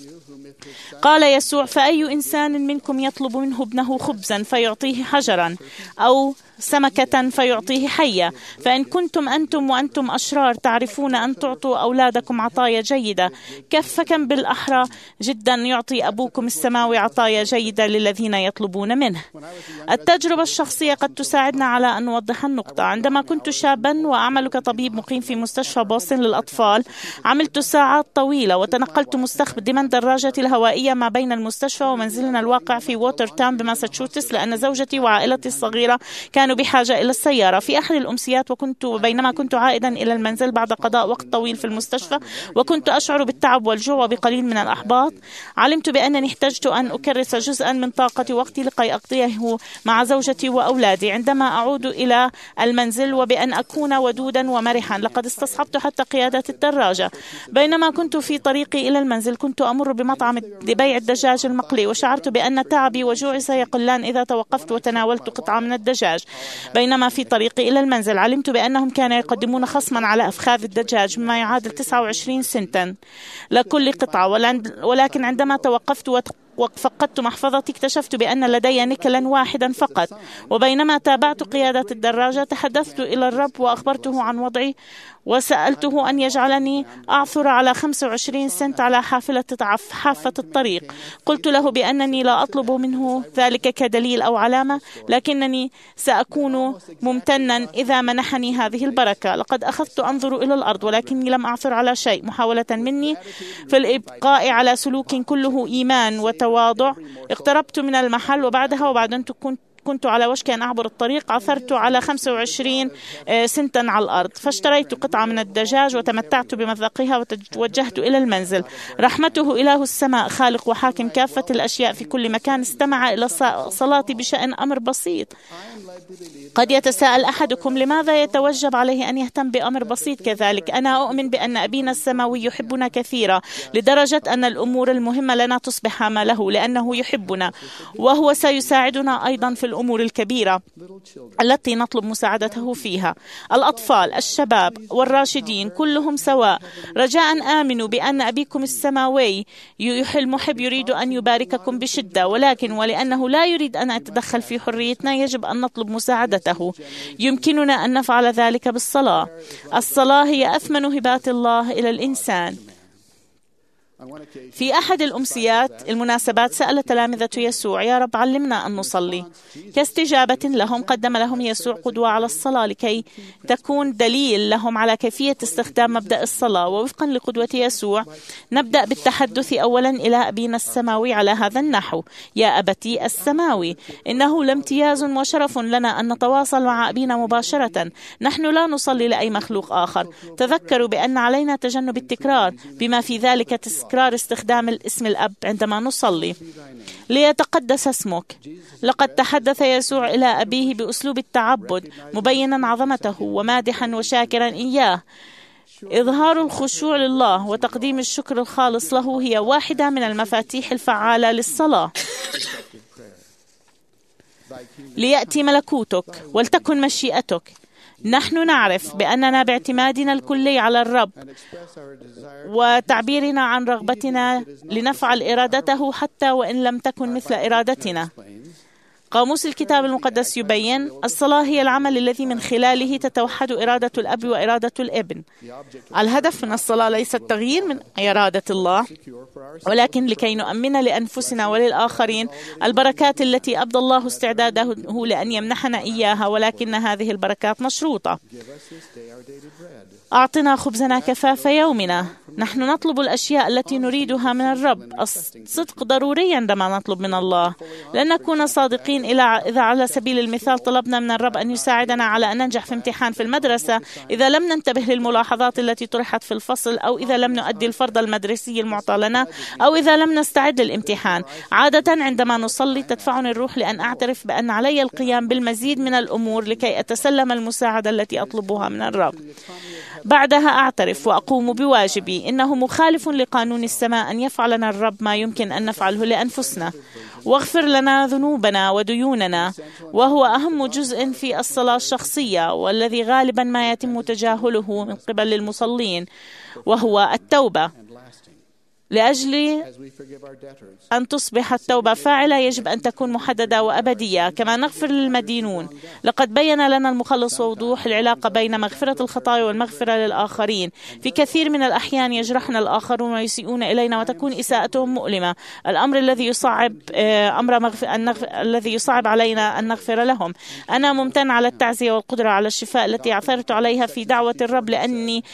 قال يسوع: فأي إنسان منكم يطلب منه ابنه خبزا فيعطيه حجرا، أو سمكة فيعطيه حية؟ فإن كنتم أنتم وأنتم أشرار تعرفون أن تعطوا أولادكم عطايا جيدة، كيف فكم بالأحرى جدا يعطي أبوكم السماوي عطايا جيدة للذين يطلبون منه. التجربة الشخصية قد تساعدنا على أن نوضح النقطة. عندما كنت شابا وأعمل كطبيب مقيم في مستشفى بوسطن للأطفال، عملت ساعات طويلة وتنقلت مستخدما دراجتي الهوائية ما بين المستشفى ومنزلنا الواقع في ووتر تاون بماساتشوستس، لأن زوجتي وعائلتي الصغيرة كانوا بحاجة إلى السيارة. في أحد الأمسيات وكنت بينما كنت عائدا إلى المنزل بعد قضاء وقت طويل في المستشفى، وكنت أشعر بالتعب والجوع وبقليل من الإحباط، علمت بأنني احتجت أن أكرس جزءا من طاقة وقتي لكي أقضيه مع زوجتي وأولادي عندما أعود إلى المنزل، وبأن أكون ودودا ومرحا. لقد استصحبت حتى قيادة الدراجة. بينما كنت في طريقي إلى المنزل، كنت أمر بمطعم لبيع الدجاج المقلي، وشعرت بأن تعبي وجوعي سيقلان إذا توقفت وتناولت قطعة من الدجاج. بينما في طريقي إلى المنزل، علمت بأنهم كانوا يقدمون خصما على أفخاذ الدجاج مما يعادل تسعة وعشرين سنتا لكل قطعة، ولكن عندما توقفت وفقدت محفظتي اكتشفت بأن لدي نيكلا واحدا فقط. وبينما تابعت قيادة الدراجة، تحدثت إلى الرب وأخبرته عن وضعي، وسألته أن يجعلني أعثر على خمسة وعشرين سنت على حافلة حافة الطريق. قلت له بأنني لا أطلب منه ذلك كدليل أو علامة، لكنني سأكون ممتنا إذا منحني هذه البركة. لقد أخذت أنظر إلى الأرض ولكني لم أعثر على شيء. محاولة مني في الإبقاء على سلوك كله إيمان وتواضع، اقتربت من المحل، وبعدها وبعد أن كنت كنت على وشك أن أعبر الطريق، عثرت على خمسة وعشرين سنتا على الأرض، فاشتريت قطعة من الدجاج وتمتعت بمذاقها وتوجهت إلى المنزل. رحمته إله السماء خالق وحاكم كافة الأشياء في كل مكان استمع إلى صلاتي بشأن أمر بسيط. قد يتساءل أحدكم لماذا يتوجب عليه أن يهتم بأمر بسيط كذلك؟ أنا أؤمن بأن أبينا السماوي يحبنا كثيرا لدرجة أن الأمور المهمة لنا تصبح عمله، لأنه يحبنا، وهو سيساعدنا أيضا في الأمور الكبيرة التي نطلب مساعدته فيها. الأطفال، الشباب والراشدين كلهم سواء. رجاء آمنوا بأن أبيكم السماوي المحب يريد أن يبارككم بشدة، ولكن ولأنه لا يريد أن أتدخل في حريتنا يجب أن نطلب مساعدته. يمكننا أن نفعل ذلك بالصلاة. الصلاة هي أثمن هبات الله إلى الإنسان. في أحد الأمسيات المناسبات سأل تلامذة يسوع: يا رب علمنا أن نصلي. كاستجابة لهم قدم لهم يسوع قدوة على الصلاة لكي تكون دليل لهم على كيفية استخدام مبدأ الصلاة. ووفقا لقدوة يسوع نبدأ بالتحدث أولا إلى أبينا السماوي على هذا النحو: يا أبتي السماوي. إنه لامتياز وشرف لنا أن نتواصل مع أبينا مباشرة. نحن لا نصلي لأي مخلوق آخر. تذكروا بأن علينا تجنب التكرار، بما في ذلك تكرار استخدام الاسم الأب عندما نصلي. ليتقدس اسمك. لقد تحدث يسوع إلى أبيه بأسلوب التعبد، مبينا عظمته ومادحا وشاكرا إياه. إظهار الخشوع لله وتقديم الشكر الخالص له هي واحدة من المفاتيح الفعالة للصلاة. ليأتي ملكوتك ولتكن مشيئتك. نحن نعرف بأننا باعتمادنا الكلي على الرب وتعبيرنا عن رغبتنا لنفعل إرادته حتى وإن لم تكن مثل إرادتنا. قاموس الكتاب المقدس يبين: الصلاة هي العمل الذي من خلاله تتوحد إرادة الأب وإرادة الابن. الهدف من الصلاة ليس التغيير من إرادة الله، ولكن لكي نؤمن لأنفسنا وللآخرين البركات التي أبدى الله استعداده لأن يمنحنا إياها، ولكن هذه البركات مشروطة. أعطنا خبزنا كفاف يومنا. نحن نطلب الأشياء التي نريدها من الرب. الصدق ضروري عندما نطلب من الله. لن نكون صادقين إذا على سبيل المثال طلبنا من الرب أن يساعدنا على أن ننجح في امتحان في المدرسة إذا لم ننتبه للملاحظات التي طرحت في الفصل، أو إذا لم نؤدي الفرض المدرسي المعطى لنا، أو إذا لم نستعد للامتحان. عادة عندما نصلي تدفعني الروح لأن أعترف بأن علي القيام بالمزيد من الأمور لكي أتسلم المساعدة التي أطلبها من الرب. بعدها أعترف وأقوم بواجبي. إنه مخالف لقانون السماء أن يفعلنا الرب ما يمكن أن نفعله لأنفسنا. واغفر لنا ذنوبنا وديوننا، وهو أهم جزء في الصلاة الشخصية والذي غالبا ما يتم تجاهله من قبل المصلين، وهو التوبة. لأجل أن تصبح التوبة فاعلة يجب أن تكون محددة وأبدية. كما نغفر للمدينون، لقد بين لنا المخلص ووضوح العلاقة بين مغفرة الخطايا والمغفرة للآخرين. في كثير من الأحيان يجرحنا الآخرون ويسيئون إلينا وتكون إساءتهم مؤلمة، الأمر الذي يصعب أمر مغف... النغف... الذي يصعب علينا أن نغفر لهم. أنا ممتن على التعزية والقدرة على الشفاء التي عثرت عليها في دعوة الرب، لأني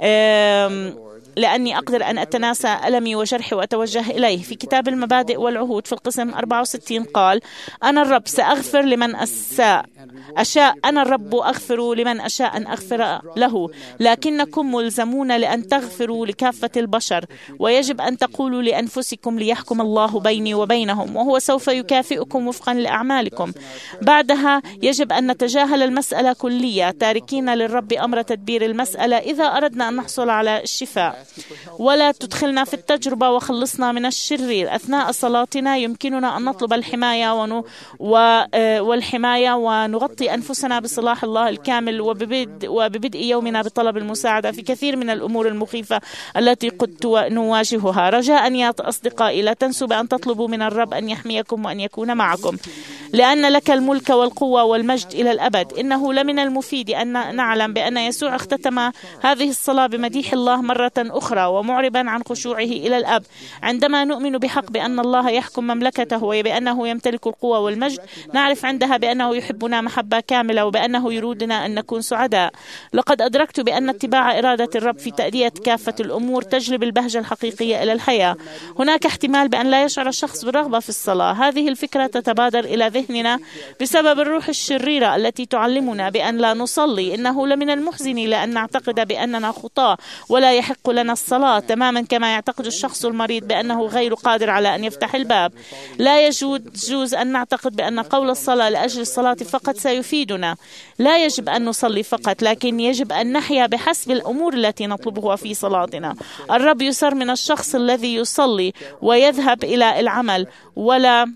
أم... لأني أقدر أن أتناسى ألمي وجرحي وأتوجه إليه. في كتاب المبادئ والعهود في القسم أربعة وستين قال: أنا الرب سأغفر لمن أساء أشاء أنا الرب أغفر لمن أشاء أن أغفر له، لكنكم ملزمون لأن تغفروا لكافة البشر، ويجب أن تقولوا لأنفسكم ليحكم الله بيني وبينهم، وهو سوف يكافئكم وفقا لأعمالكم. بعدها يجب أن نتجاهل المسألة كلية، تاركين للرب أمر تدبير المسألة إذا أردنا أن نحصل على الشفاء. ولا تدخلنا في التجربة وخلصنا من الشرير. أثناء صلاتنا يمكننا أن نطلب الحماية ون... و... والحماية ونغطي أنفسنا بصلاح الله الكامل، وببدء, وببدء يومنا بطلب المساعدة في كثير من الأمور المخيفة التي قد نواجهها. رجاء يا أصدقائي لا تنسوا بأن تطلبوا من الرب أن يحميكم وأن يكون معكم، لأن لك الملك والقوة والمجد إلى الأبد. إنه لمن المفيد أن نعلم بأن يسوع اختتم هذه الصلاة بمديح الله مرة أخرى ومعربا عن خشوعه إلى الأب. عندما نؤمن بحق بأن الله يحكم مملكته وبأنه يمتلك القوة والمجد، نعرف عندها بأنه يحبنا محبة كاملة وبأنه يريدنا أن نكون سعداء. لقد أدركت بأن اتباع إرادة الرب في تأدية كافة الأمور تجلب البهجة الحقيقية إلى الحياة. هناك احتمال بأن لا يشعر الشخص بالرغبة في الصلاة. هذه الفكرة تتبادر إلى ذهننا بسبب الروح الشريرة التي تعلمنا بأن لا نصلي. إنه لمن المحزن لأن نعتقد بأننا خطاة ولا يحق لنا الصلاة، تماما كما يعتقد الشخص المريض بأنه غير قادر على أن يفتح الباب. لا يجوز أن نعتقد بأن قول الصلاة لأجل الصلاة فقط سيفيدنا. لا يجب أن نصلي فقط، لكن يجب أن نحيا بحسب الأمور التي نطلبها في صلاتنا. الرب يسر من الشخص الذي يصلي ويذهب إلى العمل، ولا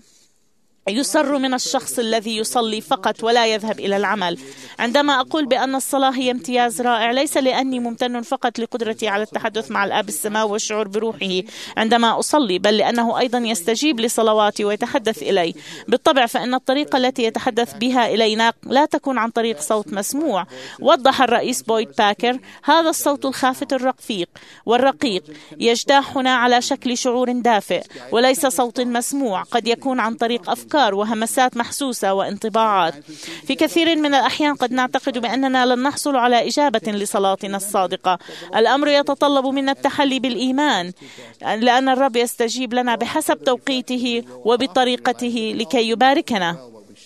يسر من الشخص الذي يصلي فقط ولا يذهب إلى العمل. عندما أقول بأن الصلاة هي امتياز رائع، ليس لأني ممتن فقط لقدرتي على التحدث مع الآب السماوي والشعور بروحه عندما أصلي، بل لأنه أيضا يستجيب لصلواتي ويتحدث إلي. بالطبع فإن الطريقة التي يتحدث بها إلينا لا تكون عن طريق صوت مسموع. وضح الرئيس بويد باكر: هذا الصوت الخافت الرقيق والرقيق يجتاحنا على شكل شعور دافئ، وليس صوت مسموع. قد يكون عن طريق أفكار وهمسات محسوسة وانطباعات. في كثير من الأحيان قد نعتقد بأننا لن نحصل على إجابة لصلاتنا الصادقة. الأمر يتطلب منا التحلي بالإيمان، لأن الرب يستجيب لنا بحسب توقيته وبطريقته لكي يباركنا.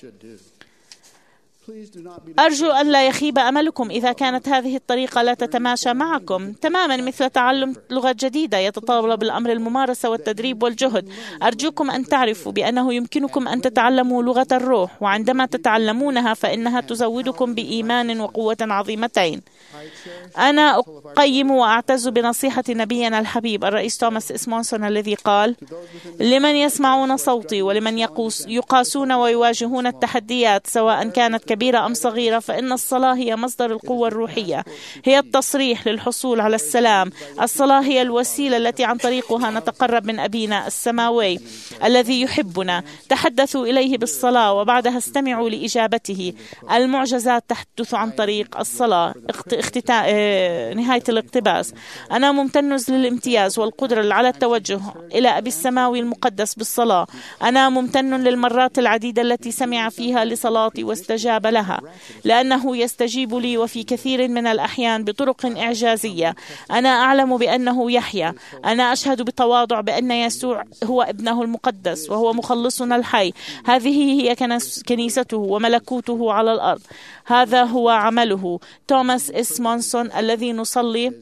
أرجو أن لا يخيب أملكم إذا كانت هذه الطريقة لا تتماشى معكم، تماما مثل تعلم لغة جديدة يتطلب الأمر الممارسة والتدريب والجهد. أرجوكم أن تعرفوا بأنه يمكنكم أن تتعلموا لغة الروح، وعندما تتعلمونها فإنها تزودكم بإيمان وقوة عظيمتين. أنا أقيم وأعتز بنصيحة نبينا الحبيب الرئيس توماس إسمونسون الذي قال: لمن يسمعون صوتي ولمن يقوس يقاسون ويواجهون التحديات سواء كانت كبيرة أم صغيرة، فإن الصلاة هي مصدر القوة الروحية، هي التصريح للحصول على السلام. الصلاة هي الوسيلة التي عن طريقها نتقرب من أبينا السماوي الذي يحبنا. تحدثوا إليه بالصلاة وبعدها استمعوا لإجابته. المعجزات تحدث عن طريق الصلاة. نهاية الاقتباس. أنا ممتنز للامتياز والقدرة على التوجه إلى أبي السماوي المقدس بالصلاة. أنا ممتن للمرات العديدة التي سمع فيها لصلاتي واستجاب لها، لأنه يستجيب لي وفي كثير من الأحيان بطرق إعجازية. أنا أعلم بأنه يحيى. أنا أشهد بتواضع بأن يسوع هو ابنه المقدس وهو مخلصنا الحي. هذه هي كنيسته وملكوته على الأرض. هذا هو عمله. توماس إس مونسون الذي نصلي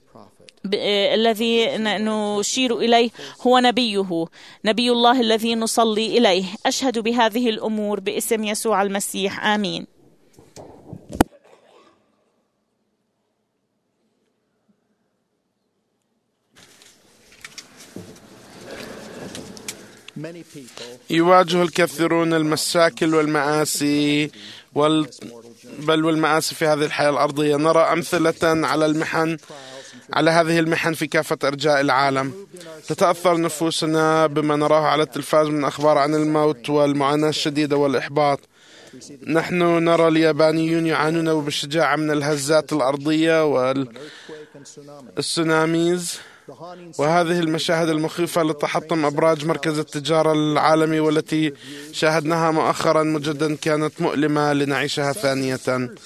الذي نشير إليه هو نبيه، نبي الله الذي نصلي إليه. أشهد بهذه الأمور باسم يسوع المسيح، آمين. يواجه الكثيرون المشاكل والمآسي وال... بل والمآسي في هذه الحياة الأرضية. نرى أمثلة على المحن على هذه المحن في كافة أرجاء العالم. تتأثر نفوسنا بما نراه على التلفاز من أخبار عن الموت والمعاناة الشديدة والإحباط. نحن نرى اليابانيون يعانون بالشجاعة من الهزات الأرضية والسوناميز، وهذه المشاهد المخيفة لتحطم أبراج مركز التجارة العالمي والتي شاهدناها مؤخرا مجددا كانت مؤلمة لنعيشها ثانية.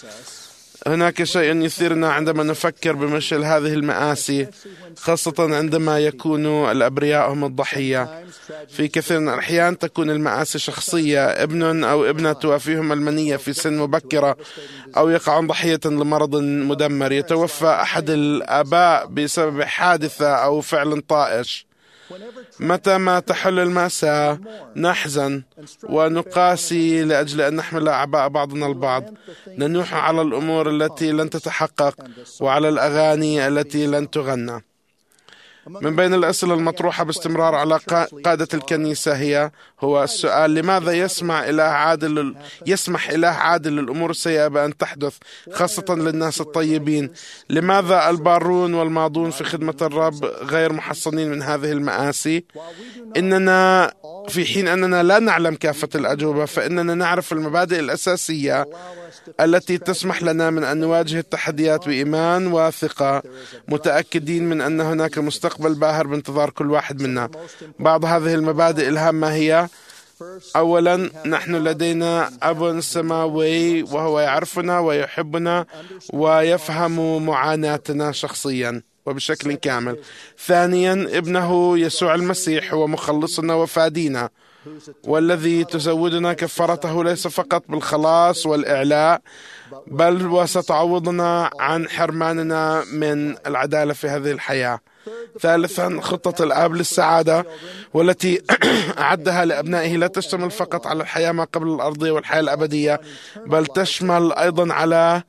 هناك شيء يثيرنا عندما نفكر بمثل هذه المآسي، خاصة عندما يكون الأبرياء هم الضحية. في كثير من الأحيان تكون المآسي شخصية، ابن أو ابنة توافيهم المنية في سن مبكرة، أو يقعون ضحية لمرض مدمر، يتوفى أحد الآباء بسبب حادثة أو فعل طائش. متى ما تحل المأساة نحزن ونقاسي لأجل أن نحمل أعباء بعضنا البعض. ننوح على الأمور التي لن تتحقق وعلى الأغاني التي لن تغنى. من بين الأسئلة المطروحة باستمرار على قادة الكنيسة هي هو السؤال: لماذا يسمح إله عادل يسمح إله عادل للأمور السيئة بأن تحدث، خاصة للناس الطيبين؟ لماذا البارون والماضون في خدمة الرب غير محصنين من هذه المآسي؟ إننا في حين أننا لا نعلم كافة الأجوبة، فإننا نعرف المبادئ الأساسية التي تسمح لنا من أن نواجه التحديات بإيمان وثقة، متأكدين من أن هناك مستقبل باهر بانتظار كل واحد منا. بعض هذه المبادئ الهامة هي: أولا، نحن لدينا أب سماوي وهو يعرفنا ويحبنا ويفهم معاناتنا شخصيا وبشكل كامل. ثانيا، ابنه يسوع المسيح هو مخلصنا وفادينا، والذي تزودنا كفارته ليس فقط بالخلاص والإعلاء، بل وستعوضنا عن حرماننا من العدالة في هذه الحياة. ثالثا، خطة الآب للسعادة والتي أعدها لأبنائه لا تشتمل فقط على الحياة ما قبل الأرضية والحياة الأبدية، بل تشمل أيضا على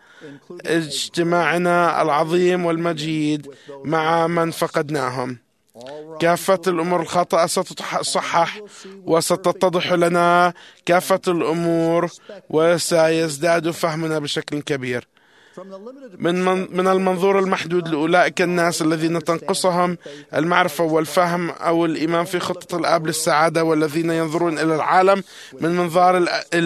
اجتماعنا العظيم والمجيد مع من فقدناهم. كافة الأمور الخاطئة ستتصحح وستتضح لنا كافة الأمور، وسيزداد فهمنا بشكل كبير. من من المنظور المحدود لأولئك الناس الذين تنقصهم المعرفة والفهم أو الإيمان في خطة الآب للسعادة، والذين ينظرون إلى العالم من منظار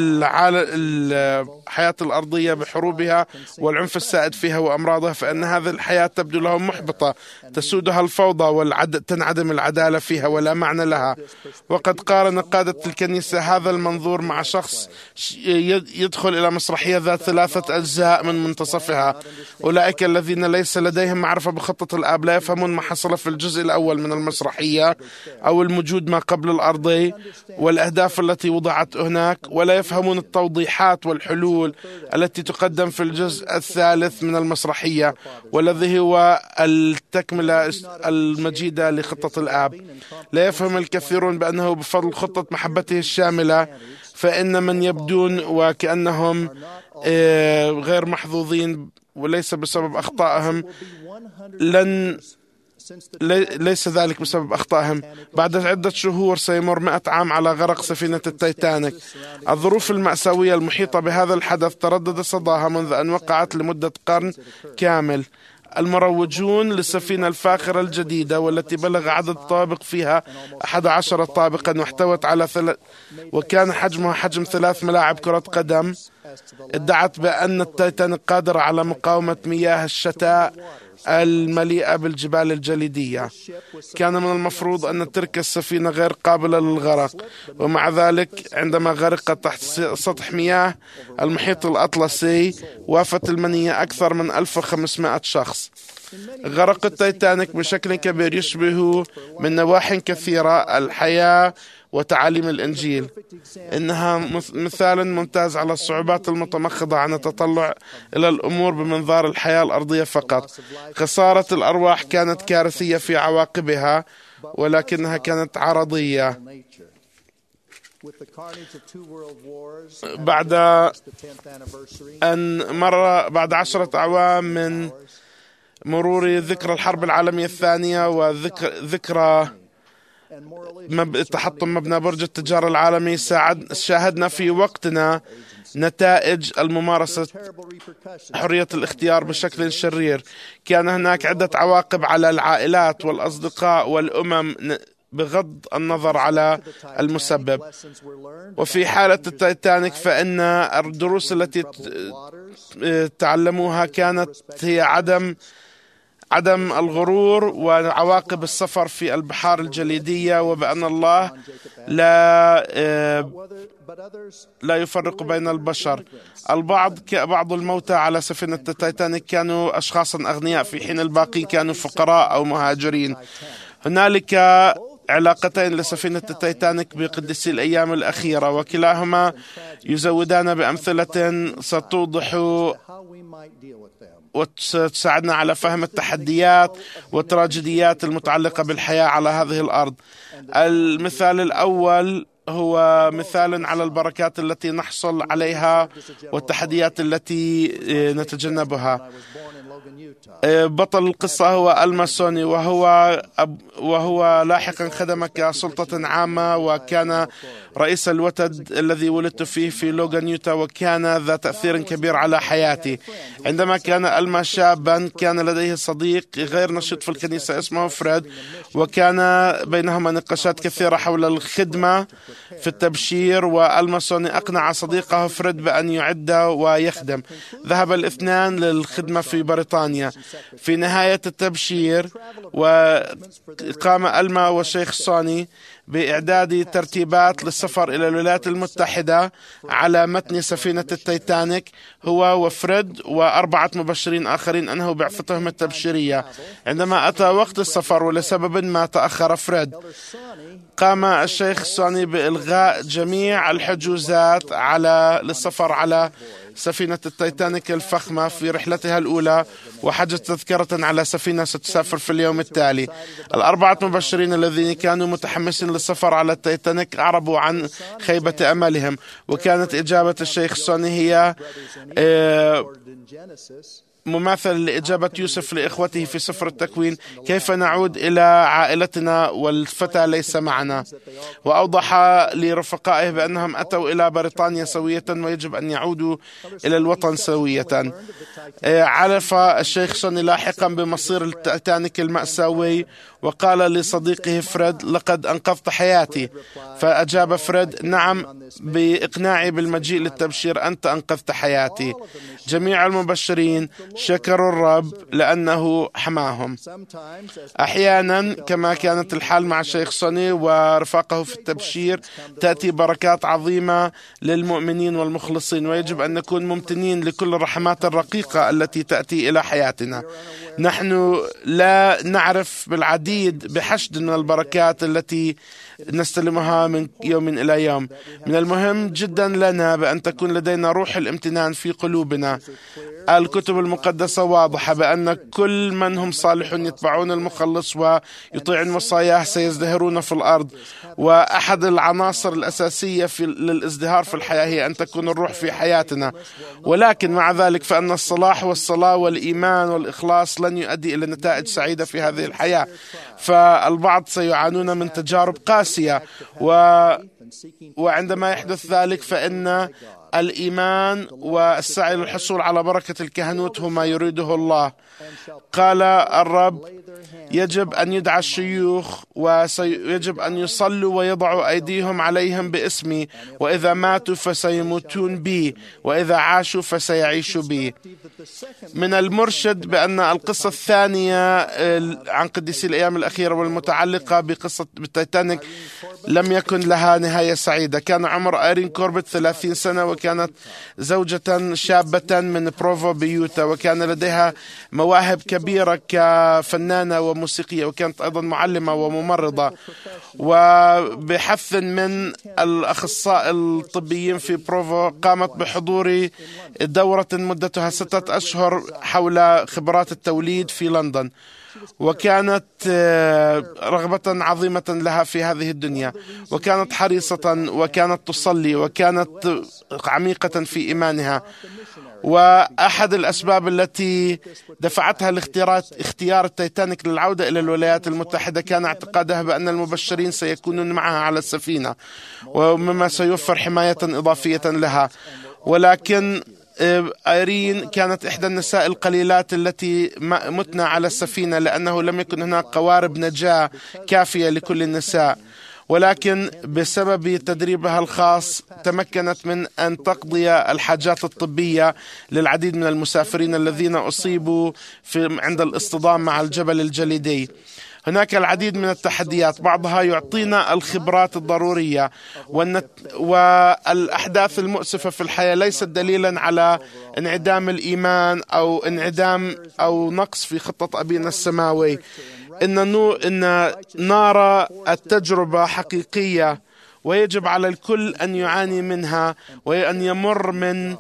الحياة الأرضية بحروبها والعنف السائد فيها وأمراضها، فإن هذه الحياة تبدو لهم محبطة، تسودها الفوضى وتنعدم العدالة فيها ولا معنى لها. وقد قارن قادة الكنيسة هذا المنظور مع شخص يدخل إلى مسرحية ذات ثلاثة أجزاء من منتصف فيها. أولئك الذين ليس لديهم معرفة بخطة الآب لا يفهمون ما حصل في الجزء الأول من المسرحية أو الموجود ما قبل الأرضي والأهداف التي وضعت هناك، ولا يفهمون التوضيحات والحلول التي تقدم في الجزء الثالث من المسرحية، والذي هو التكملة المجيدة لخطة الآب. لا يفهم الكثيرون بأنه بفضل خطة محبته الشاملة فإن من يبدون وكأنهم غير محظوظين وليس بسبب أخطائهم لن ليس ذلك بسبب أخطائهم. بعد عدة شهور سيمر مئة عام على غرق سفينة التيتانيك. الظروف المأساوية المحيطة بهذا الحدث تردد صداها منذ أن وقعت لمدة قرن كامل. المروجون للسفينة الفاخرة الجديدة والتي بلغ عدد الطوابق فيها أحد عشر طابقا واحتوت على ثل... وكان حجمها حجم ثلاث ملاعب كرة قدم، ادعت بأن التايتانيك قادرة على مقاومة مياه الشتاء المليئة بالجبال الجليدية. كان من المفروض أن تلك السفينة غير قابلة للغرق، ومع ذلك عندما غرقت تحت سطح مياه المحيط الأطلسي وافت المنية أكثر من ألف وخمسمائة شخص. غرق التايتانيك بشكل كبير يشبه من نواحي كثيرة الحياة وتعاليم الإنجيل. إنها مثال ممتاز على الصعوبات المتمخضة عن التطلع إلى الأمور بمنظار الحياة الأرضية فقط. خسارة الأرواح كانت كارثية في عواقبها، ولكنها كانت عرضية. بعد أن مر بعد عشرة أعوام من مرور ذكرى الحرب العالمية الثانية وذكرى تحطم مبنى برج التجارة العالمي، شاهدنا في وقتنا نتائج الممارسة حرية الاختيار بشكل شرير. كان هناك عدة عواقب على العائلات والأصدقاء والأمم بغض النظر على المسبب. وفي حالة التايتانيك فإن الدروس التي تعلموها كانت هي عدم عدم الغرور وعواقب السفر في البحار الجليدية، وبأن الله لا لا يفرق بين البشر. البعض كبعض الموتى على سفينة التايتانيك كانوا أشخاصا أغنياء في حين الباقين كانوا فقراء أو مهاجرين. هنالك علاقتين لسفينة التايتانيك بقدسي الأيام الأخيرة، وكلاهما يزودان بأمثلة ستوضح وتساعدنا على فهم التحديات والتراجيديات المتعلقة بالحياة على هذه الأرض. المثال الأول هو مثال على البركات التي نحصل عليها والتحديات التي نتجنبها. بطل القصة هو الماسوني، وهو وهو لاحقا خدم كسلطة عامة، وكان رئيس الوتد الذي ولدت فيه في لوغان يوتا، وكان ذا تأثير كبير على حياتي. عندما كان ألما شابا كان لديه صديق غير نشيط في الكنيسة اسمه فريد، وكان بينهما نقاشات كثيرة حول الخدمة في التبشير، والماسوني أقنع صديقه فريد بأن يعد ويخدم. ذهب الاثنان للخدمة في بريطانيا. في نهاية التبشير وقام ألما والشيخ سوني بإعداد ترتيبات للسفر إلى الولايات المتحدة على متن سفينة التايتانيك، هو وفريد وأربعة مبشرين آخرين أنهوا بعثتهم التبشيرية. عندما أتى وقت السفر ولسبب ما تأخر فريد، قام الشيخ سوني بإلغاء جميع الحجوزات على للسفر على سفينة التايتانيك الفخمة في رحلتها الأولى، وحجز تذكرة على سفينة ستسافر في اليوم التالي. الأربعة مبشرين الذين كانوا متحمسين للسفر على التايتانيك أعربوا عن خيبة أملهم، وكانت إجابة الشيخ سوني هي آه مماثل لإجابة يوسف لإخوته في سفر التكوين: كيف نعود إلى عائلتنا والفتى ليس معنا. وأوضح لرفقائه بأنهم أتوا إلى بريطانيا سوية ويجب أن يعودوا إلى الوطن سوية. عرف الشيخ سوني لاحقا بمصير التايتانيك المأساوي، وقال لصديقه فريد: لقد أنقذت حياتي. فأجاب فريد: نعم، بإقناعي بالمجيء للتبشير أنت أنقذت حياتي. جميع المبشرين شكروا الرب لأنه حماهم. أحيانا كما كانت الحال مع الشيخ سوني ورفاقه في التبشير تأتي بركات عظيمة للمؤمنين والمخلصين، ويجب أن نكون ممتنين لكل الرحمات الرقيقة التي تأتي إلى حياتنا. نحن لا نعرف بالعديد بحشد من البركات التي نستلمها من يوم إلى يوم. من المهم جدا لنا بأن تكون لدينا روح الامتنان في قلوبنا. الكتب المقدسة واضحة بأن كل من هم صالحون يتبعون المخلص ويطيعون وصاياه سيزدهرون في الأرض. وأحد العناصر الأساسية في للازدهار في الحياة هي أن تكون الروح في حياتنا. ولكن مع ذلك فإن الصلاح والصلاة والإيمان والإخلاص لن يؤدي إلى نتائج سعيدة في هذه الحياة. فالبعض سيعانون من تجارب قاسية، و... وعندما يحدث ذلك فإن الإيمان والسعي للحصول على بركة الكهنوت هو ما يريده الله. قال الرب: يجب أن يدعى الشيوخ ويجب أن يصلوا ويضعوا أيديهم عليهم باسمي، وإذا ماتوا فسيموتون بي، وإذا عاشوا فسيعيشوا بي. من المرشد بأن القصة الثانية عن قديسي الأيام الأخيرة والمتعلقة بقصة بالتيتانيك لم يكن لها نهاية سعيدة. كان عمر آيرين كوربت ثلاثين سنة، وكانت زوجة شابة من بروفو بيوتا، وكان لديها مواهب كبيرة كفنانة وموسيقية، وكانت أيضا معلمة وممرضة. وبحث من الأخصائي الطبيين في بروفو قامت بحضور دورة مدتها ستة أشهر حول خبرات التوليد في لندن، وكانت رغبة عظيمة لها في هذه الدنيا، وكانت حريصة وكانت تصلي وكانت عميقة في إيمانها. وأحد الأسباب التي دفعتها لاختيار التيتانيك للعودة إلى الولايات المتحدة كان اعتقادها بأن المبشرين سيكونون معها على السفينة، ومما سيوفر حماية إضافية لها. ولكن آيرين كانت إحدى النساء القليلات التي متنا على السفينة، لأنه لم يكن هناك قوارب نجاة كافية لكل النساء، ولكن بسبب تدريبها الخاص تمكنت من أن تقضي الحاجات الطبية للعديد من المسافرين الذين أصيبوا في عند الاصطدام مع الجبل الجليدي. هناك العديد من التحديات، بعضها يعطينا الخبرات الضرورية، والأحداث المؤسفة في الحياة ليست دليلا على انعدام الإيمان أو انعدام أو نقص في خطة أبينا السماوي. إن, إن نار التجربة حقيقية، ويجب على الكل أن يعاني منها وأن يمر من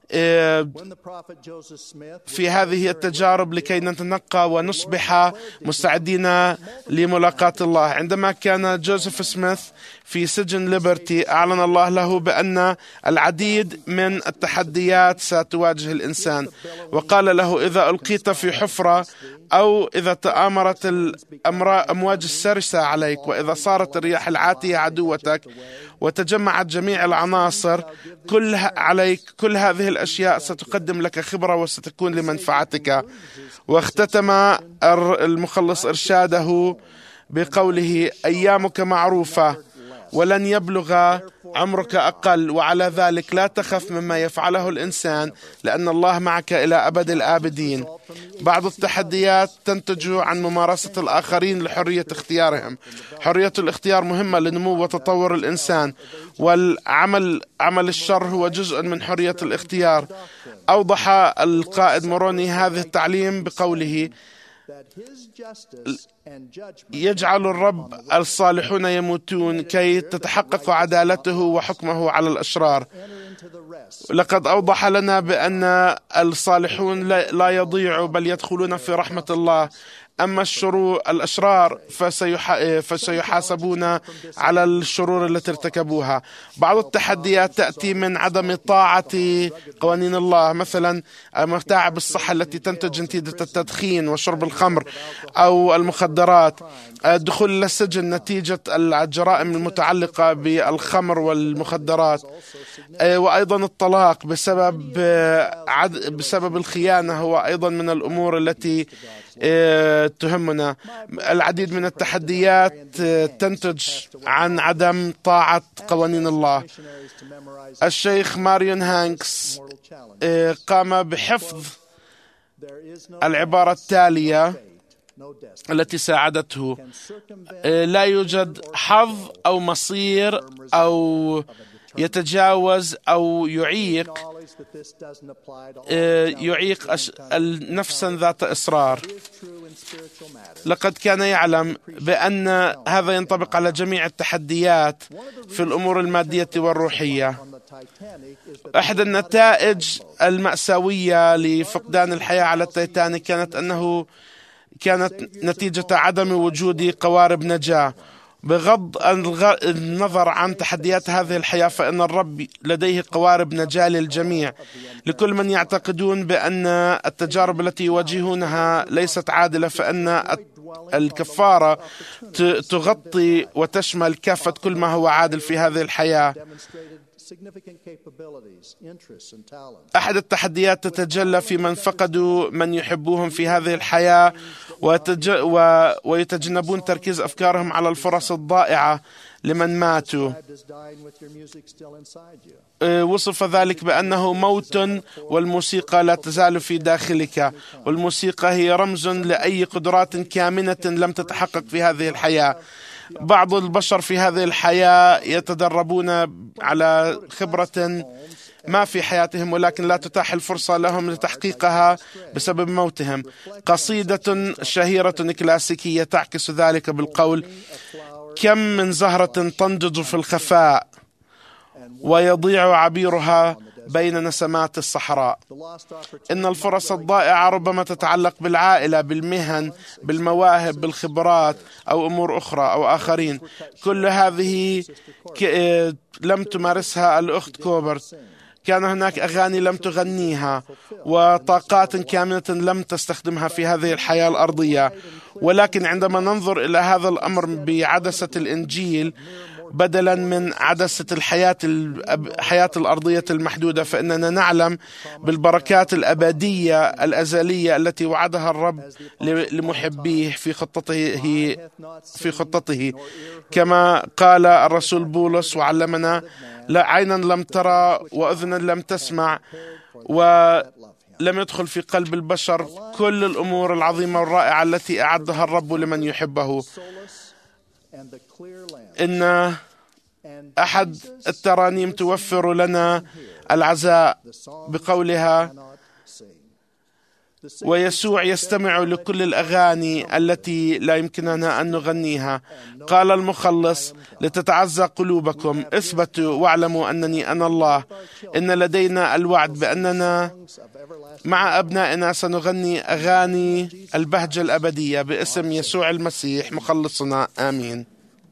في هذه التجارب لكي نتنقى ونصبح مستعدين لملاقاة الله. عندما كان جوزيف سميث في سجن ليبرتي أعلن الله له بأن العديد من التحديات ستواجه الإنسان، وقال له: إذا ألقيت في حفرة، أو إذا تآمرت الأمواج السرسة عليك، وإذا صارت الرياح العاتية عدوتك، وتجمعت جميع العناصر كل عليك، كل هذه الأشياء ستقدم لك خبرة وستكون لمنفعتك. واختتم المخلص إرشاده بقوله: أيامك معروفة ولن يبلغ عمرك أقل، وعلى ذلك لا تخف مما يفعله الإنسان، لأن الله معك إلى أبد الآبدين. بعض التحديات تنتج عن ممارسة الآخرين لحرية اختيارهم. حرية الاختيار مهمة لنمو وتطور الإنسان، والعمل عمل الشر هو جزء من حرية الاختيار. أوضح القائد موروني هذا التعليم بقوله: يجعل الرب الصالحون يموتون كي تتحقق عدالته وحكمه على الأشرار. لقد أوضح لنا بأن الصالحون لا يضيعوا بل يدخلون في رحمة الله، أما الشرور الأشرار فسيحاسبون على الشرور التي ارتكبوها. بعض التحديات تأتي من عدم طاعة قوانين الله، مثلا متاعب الصحة التي تنتج نتيجة التدخين وشرب الخمر أو المخدرات، الدخول للسجن نتيجة الجرائم المتعلقة بالخمر والمخدرات، وأيضا الطلاق بسبب بسبب الخيانة هو أيضا من الأمور التي تهمنا. العديد من التحديات تنتج عن عدم طاعة قوانين الله. الشيخ ماريون هانكس قام بحفظ العبارة التالية التي ساعدته: لا يوجد حظ أو مصير أو يتجاوز أو يعيق يعيق نفسا ذات إصرار. لقد كان يعلم بأن هذا ينطبق على جميع التحديات في الأمور المادية والروحية. أحد النتائج المأساوية لفقدان الحياة على التيتانيك كانت أنه كانت نتيجة عدم وجود قوارب نجاة. بغض النظر عن تحديات هذه الحياة، فإن الرب لديه قوارب نجاة للجميع، لكل من يعتقدون بأن التجارب التي يواجهونها ليست عادلة، فإن الكفارة تغطي وتشمل كافة كل ما هو عادل في هذه الحياة. أحد التحديات تتجلى في من فقدوا من يحبوهم في هذه الحياة وتج... و... ويتجنبون تركيز أفكارهم على الفرص الضائعة لمن ماتوا. وصف ذلك بأنه موت والموسيقى لا تزال في داخلك، والموسيقى هي رمز لأي قدرات كامنة لم تتحقق في هذه الحياة. بعض البشر في هذه الحياة يتدربون على خبرة ما في حياتهم، ولكن لا تتاح الفرصة لهم لتحقيقها بسبب موتهم. قصيدة شهيرة كلاسيكية تعكس ذلك بالقول: كم من زهرة تنضج في الخفاء ويضيع عبيرها بين نسمات الصحراء. إن الفرص الضائعة ربما تتعلق بالعائلة، بالمهن، بالمواهب، بالخبرات أو أمور أخرى أو آخرين. كل هذه لم تمارسها الأخت كوبرت. كان هناك أغاني لم تغنيها وطاقات كامنة لم تستخدمها في هذه الحياة الأرضية. ولكن عندما ننظر إلى هذا الأمر بعدسة الإنجيل بدلا من عدسة الحياة الحياة الأرضية المحدودة، فإننا نعلم بالبركات الأبدية الأزلية التي وعدها الرب لمحبيه في خطته في خطته كما قال الرسول بولس وعلمنا: لا عينا لم ترى وأذنا لم تسمع ولم يدخل في قلب البشر كل الأمور العظيمة والرائعة التي أعدها الرب لمن يحبه. إن أحد الترانيم توفر لنا العزاء بقولها: ويسوع يستمع لكل الأغاني التي لا يمكننا أن نغنيها. قال المخلص: لتتعزى قلوبكم، اثبتوا واعلموا أنني أنا الله. إن لدينا الوعد بأننا مع أبنائنا سنغني أغاني البهجة الأبدية باسم يسوع المسيح مخلصنا. آمين.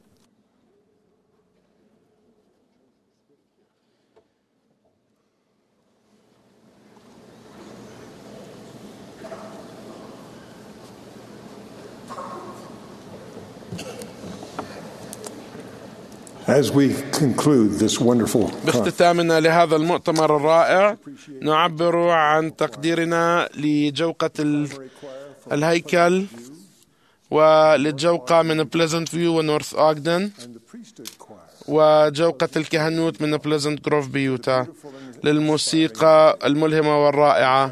As we conclude this wonderful باختتامنا لهذا المؤتمر الرائع، نعبر عن تقديرنا لجوقة الهيكل وللجوقة من بليزنت فيو ونورث أوغدن، وجوقة الكهنوت من بليزنت جروف بيوتا، للموسيقى الملهمة والرائعة.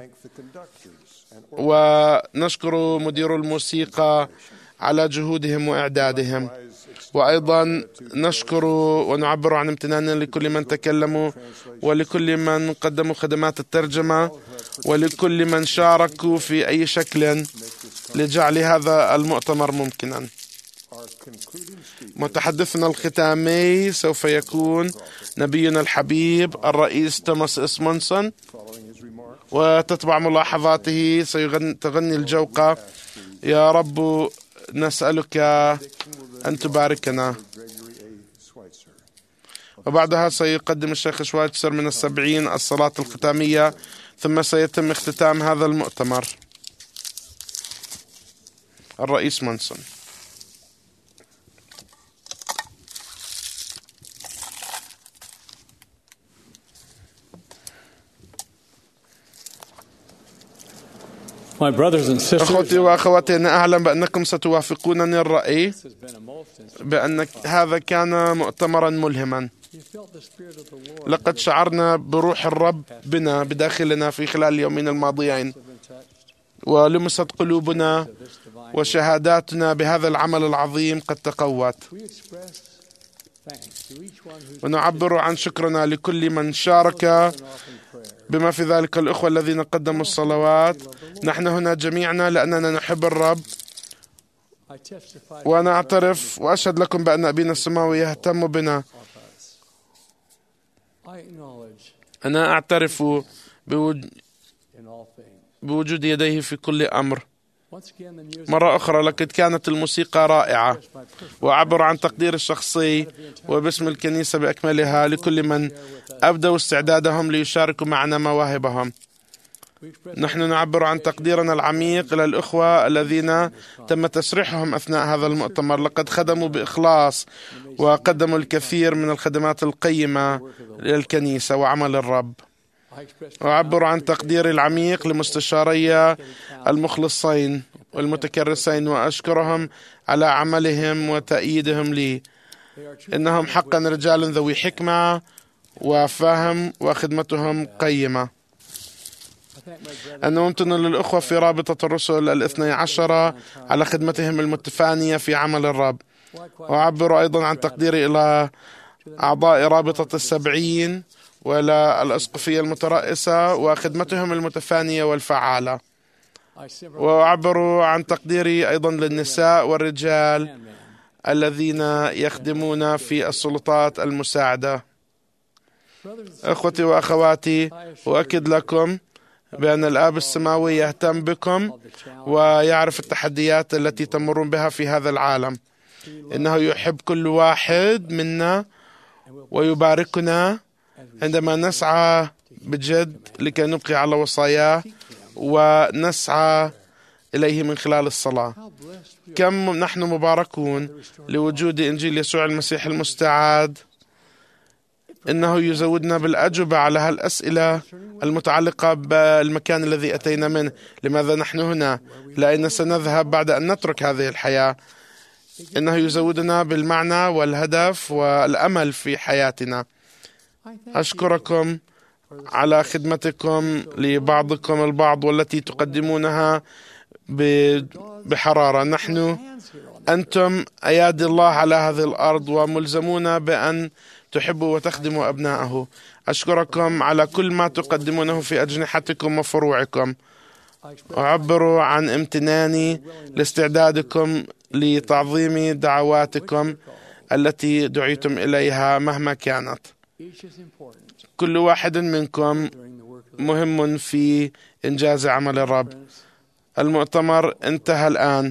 ونشكر مدير الموسيقى على جهودهم وإعدادهم. وأيضا نشكر ونعبر عن امتناننا لكل من تكلموا ولكل من قدموا خدمات الترجمة ولكل من شاركوا في أي شكل لجعل هذا المؤتمر ممكنا. متحدثنا الختامي سوف يكون نبينا الحبيب الرئيس توماس إسمونسون، وتتبع ملاحظاته سيغني الجوقة: يا رب نسألك أن تباركنا. وبعدها سيقدم الشيخ شوايتسر من السبعين الصلاة الختامية، ثم سيتم اختتام هذا المؤتمر. الرئيس مونسون. أخوتي وأخواتي، أنا أعلم بأنكم ستوافقونني الرأي بأن هذا كان مؤتمرا ملهما. لقد شعرنا بروح الرب بنا بداخلنا في خلال اليومين الماضيين، ولمست قلوبنا وشهاداتنا بهذا العمل العظيم قد تقوت. ونعبر عن شكرنا لكل من شارك، بما في ذلك الأخوة الذين قدموا الصلوات. نحن هنا جميعنا لأننا نحب الرب، وأنا أعترف وأشهد لكم بأن أبينا السماوي يهتم بنا. أنا أعترف بوجود يديه في كل أمر. مرة أخرى لقد كانت الموسيقى رائعة، وأعبر عن تقدير الشخصي وباسم الكنيسة بأكملها لكل من أبدوا استعدادهم ليشاركوا معنا مواهبهم. نحن نعبر عن تقديرنا العميق إلى الأخوة الذين تم تسريحهم أثناء هذا المؤتمر. لقد خدموا بإخلاص وقدموا الكثير من الخدمات القيمة للكنيسة وعمل الرب. أعبر عن تقديري العميق لمستشاري المخلصين والمتكرسين وأشكرهم على عملهم وتأييدهم لي. إنهم حقا رجال ذوي حكمة وفهم وخدمتهم قيمة. أنا ممتن للأخوة في رابطة الرسل الاثني عشر على خدمتهم المتفانية في عمل الرب. وأعبر أيضا عن تقديري إلى أعضاء رابطة السبعين وإلى الأسقفية المترأسة وخدمتهم المتفانية والفعالة. وأعبر عن تقديري أيضا للنساء والرجال الذين يخدمون في السلطات المساعدة. أخوتي وأخواتي، أؤكد لكم بأن الآب السماوي يهتم بكم ويعرف التحديات التي تمرون بها في هذا العالم. إنه يحب كل واحد منا ويباركنا عندما نسعى بجد لكي نبقي على وصاياه ونسعى إليه من خلال الصلاة. كم نحن مباركون لوجود إنجيل يسوع المسيح المستعاد. إنه يزودنا بالأجوبة على هالأسئلة المتعلقة بالمكان الذي أتينا منه. لماذا نحن هنا؟ لأين سنذهب بعد أن نترك هذه الحياة؟ إنه يزودنا بالمعنى والهدف والأمل في حياتنا. أشكركم على خدمتكم لبعضكم البعض والتي تقدمونها بحرارة. نحن أنتم أيادي الله على هذه الأرض وملزمون بأن تحبوا وتخدموا أبنائه. أشكركم على كل ما تقدمونه في أجنحتكم وفروعكم. أعبر عن امتناني لاستعدادكم لتعظيم دعواتكم التي دعيتم إليها مهما كانت. كل واحد منكم مهم في إنجاز عمل الرب. المؤتمر انتهى الآن،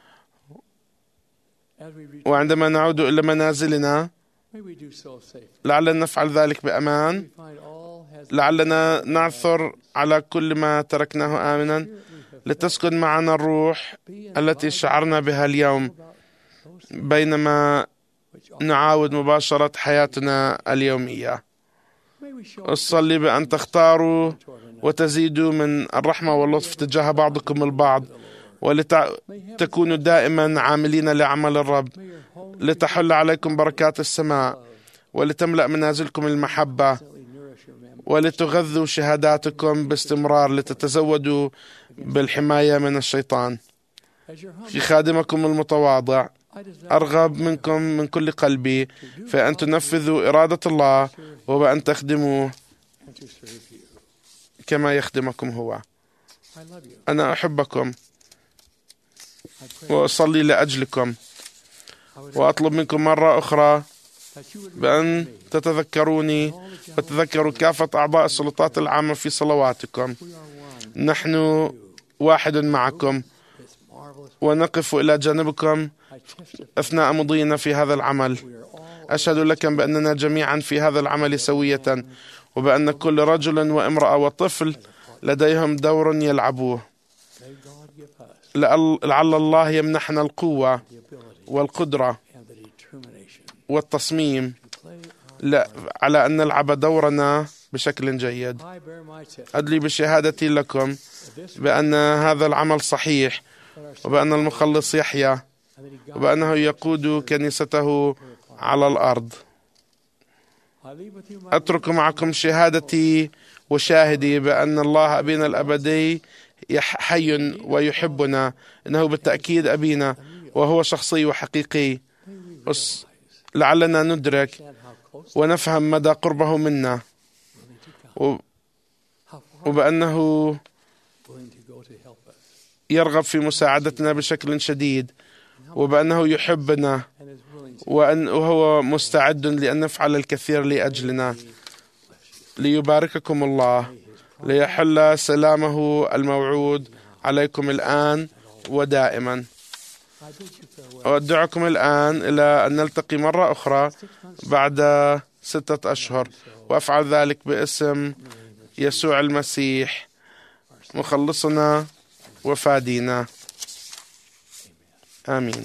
وعندما نعود إلى منازلنا لعلنا نفعل ذلك بأمان. لعلنا نعثر على كل ما تركناه آمنا لتسكن معنا الروح التي شعرنا بها اليوم بينما نعاود مباشرة حياتنا اليومية. أصلي بأن تختاروا وتزيدوا من الرحمة واللطف تجاه بعضكم البعض، ولتكونوا دائما عاملين لعمل الرب، لتحل عليكم بركات السماء، ولتملأ منازلكم المحبة، ولتغذوا شهاداتكم باستمرار، لتتزودوا بالحماية من الشيطان. في خادمكم المتواضع أرغب منكم من كل قلبي في أن تنفذوا إرادة الله وبأن تخدموه كما يخدمكم هو. أنا أحبكم وأصلي لأجلكم، وأطلب منكم مرة أخرى بأن تتذكروني وتذكروا كافة أعضاء السلطات العامة في صلواتكم. نحن واحد معكم ونقف إلى جانبكم أثناء مضينا في هذا العمل. أشهد لكم بأننا جميعا في هذا العمل سوية، وبأن كل رجل وامرأة وطفل لديهم دور يلعبوه. لعل الله يمنحنا القوة والقدرة والتصميم على أن نلعب دورنا بشكل جيد. أدلي بشهادتي لكم بأن هذا العمل صحيح، وبأن المخلص يحيى، وبأنه يقود كنيسته على الأرض. أترك معكم شهادتي وشاهدي بأن الله أبينا الأبدي حي ويحبنا. إنه بالتأكيد أبينا، وهو شخصي وحقيقي. لعلنا ندرك ونفهم مدى قربه منا، وبأنه يرغب في مساعدتنا بشكل شديد، وبأنه يحبنا، وهو مستعد لأن نفعل الكثير لأجلنا. ليبارككم الله، ليحل سلامه الموعود عليكم الآن ودائما. أودعكم الآن إلى أن نلتقي مرة أخرى بعد ستة أشهر، وأفعل ذلك باسم يسوع المسيح مخلصنا وفادينا. آمين.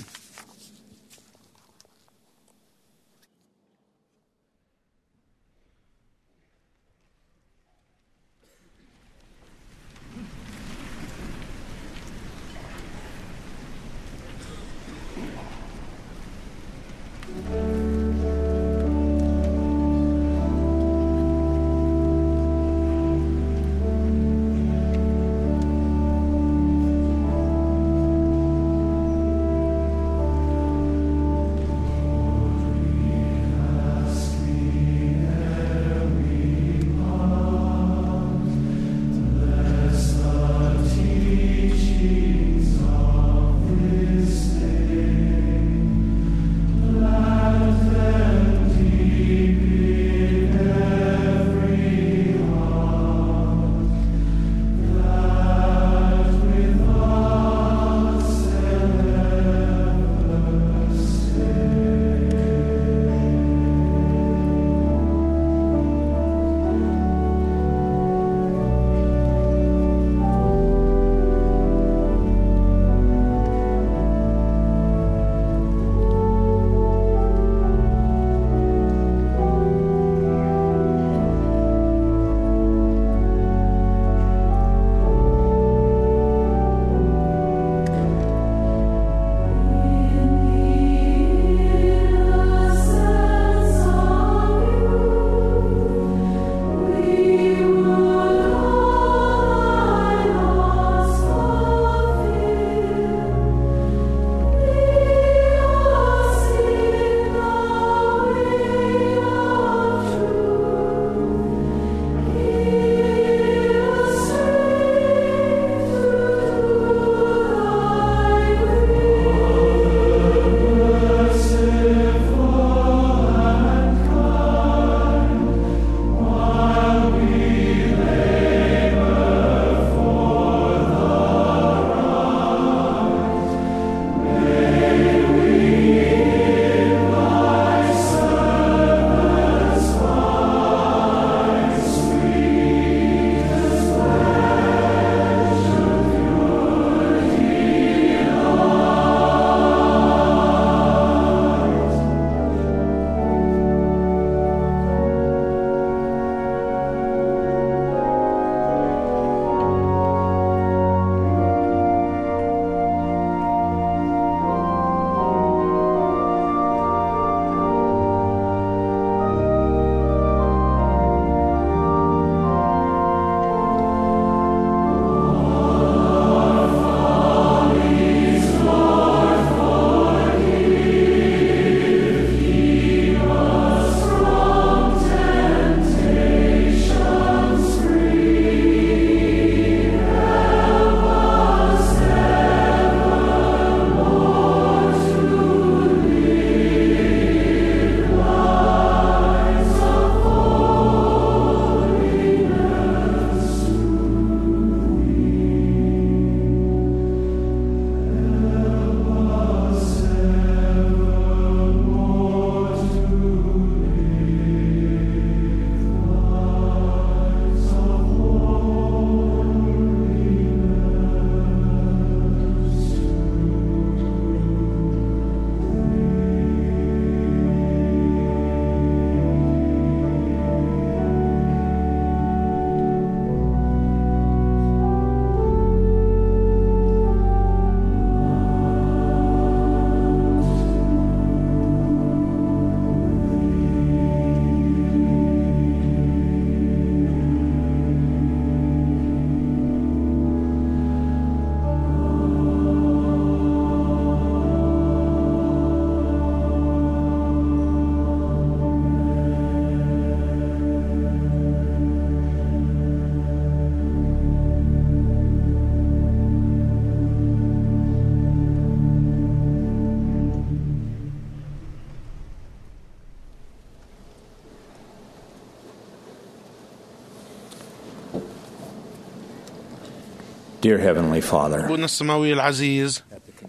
Dear Heavenly Father, أبونا السماوي العزيز،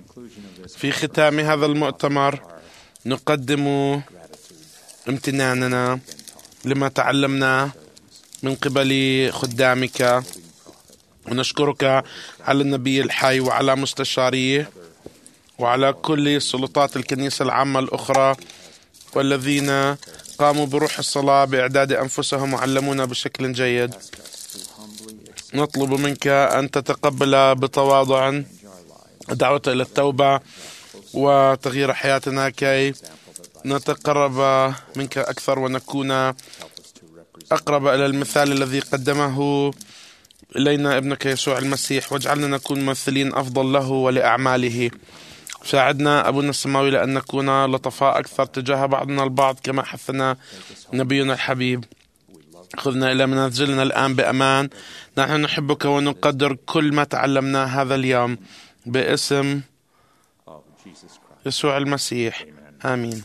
في ختام هذا المؤتمر نقدم امتناننا لما تعلمنا من قبل خدامك ونشكرك على النبي الحي وعلى مستشاريه وعلى كل سلطات الكنيسة العامة الأخرى والذين قاموا بروح الصلاة بإعداد أنفسهم وعلمونا بشكل جيد. نطلب منك أن تتقبل بتواضع الدعوة إلى التوبة وتغيير حياتنا كي نتقرب منك أكثر ونكون أقرب إلى المثال الذي قدمه إلينا ابنك يسوع المسيح، واجعلنا نكون ممثلين أفضل له ولأعماله. ساعدنا أبونا السماوي لأن نكون لطفاء أكثر تجاه بعضنا البعض كما حثنا نبينا الحبيب. خذنا إلى منازلنا الآن بأمان. نحن نحبك ونقدر كل ما تعلمناه هذا اليوم باسم يسوع المسيح، آمين.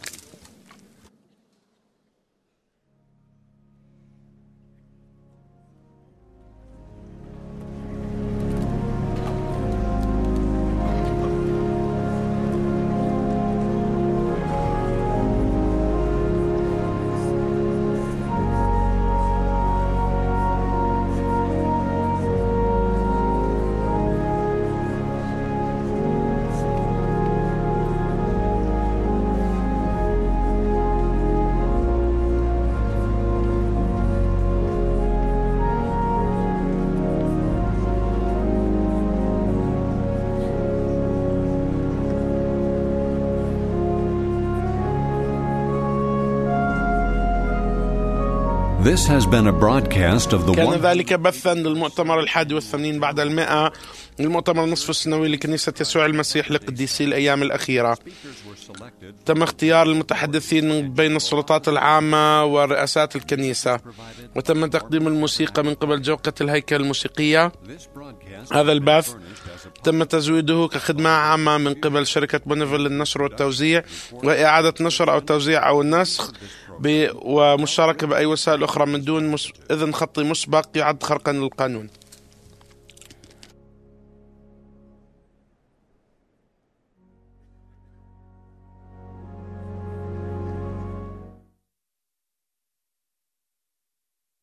This has been a broadcast of the كان one... ذلك بثا للمؤتمر الحادي والثمانين بعد المئة، المؤتمر نصف السنوي لكنيسة يسوع المسيح لقديسي الأيام الأخيرة. تم اختيار المتحدثين من بين السلطات العامة ورئاسات الكنيسة، وتم تقديم الموسيقى من قبل جوقة الهيكل الموسيقية. هذا البث تم تزويده كخدمة عامة من قبل شركة بونيفيل للنشر والتوزيع وإعادة نشر أو توزيع أو النسخ ومشاركة بأي وسائل أخرى من دون إذن خطي مسبق يعد خرقا للقانون.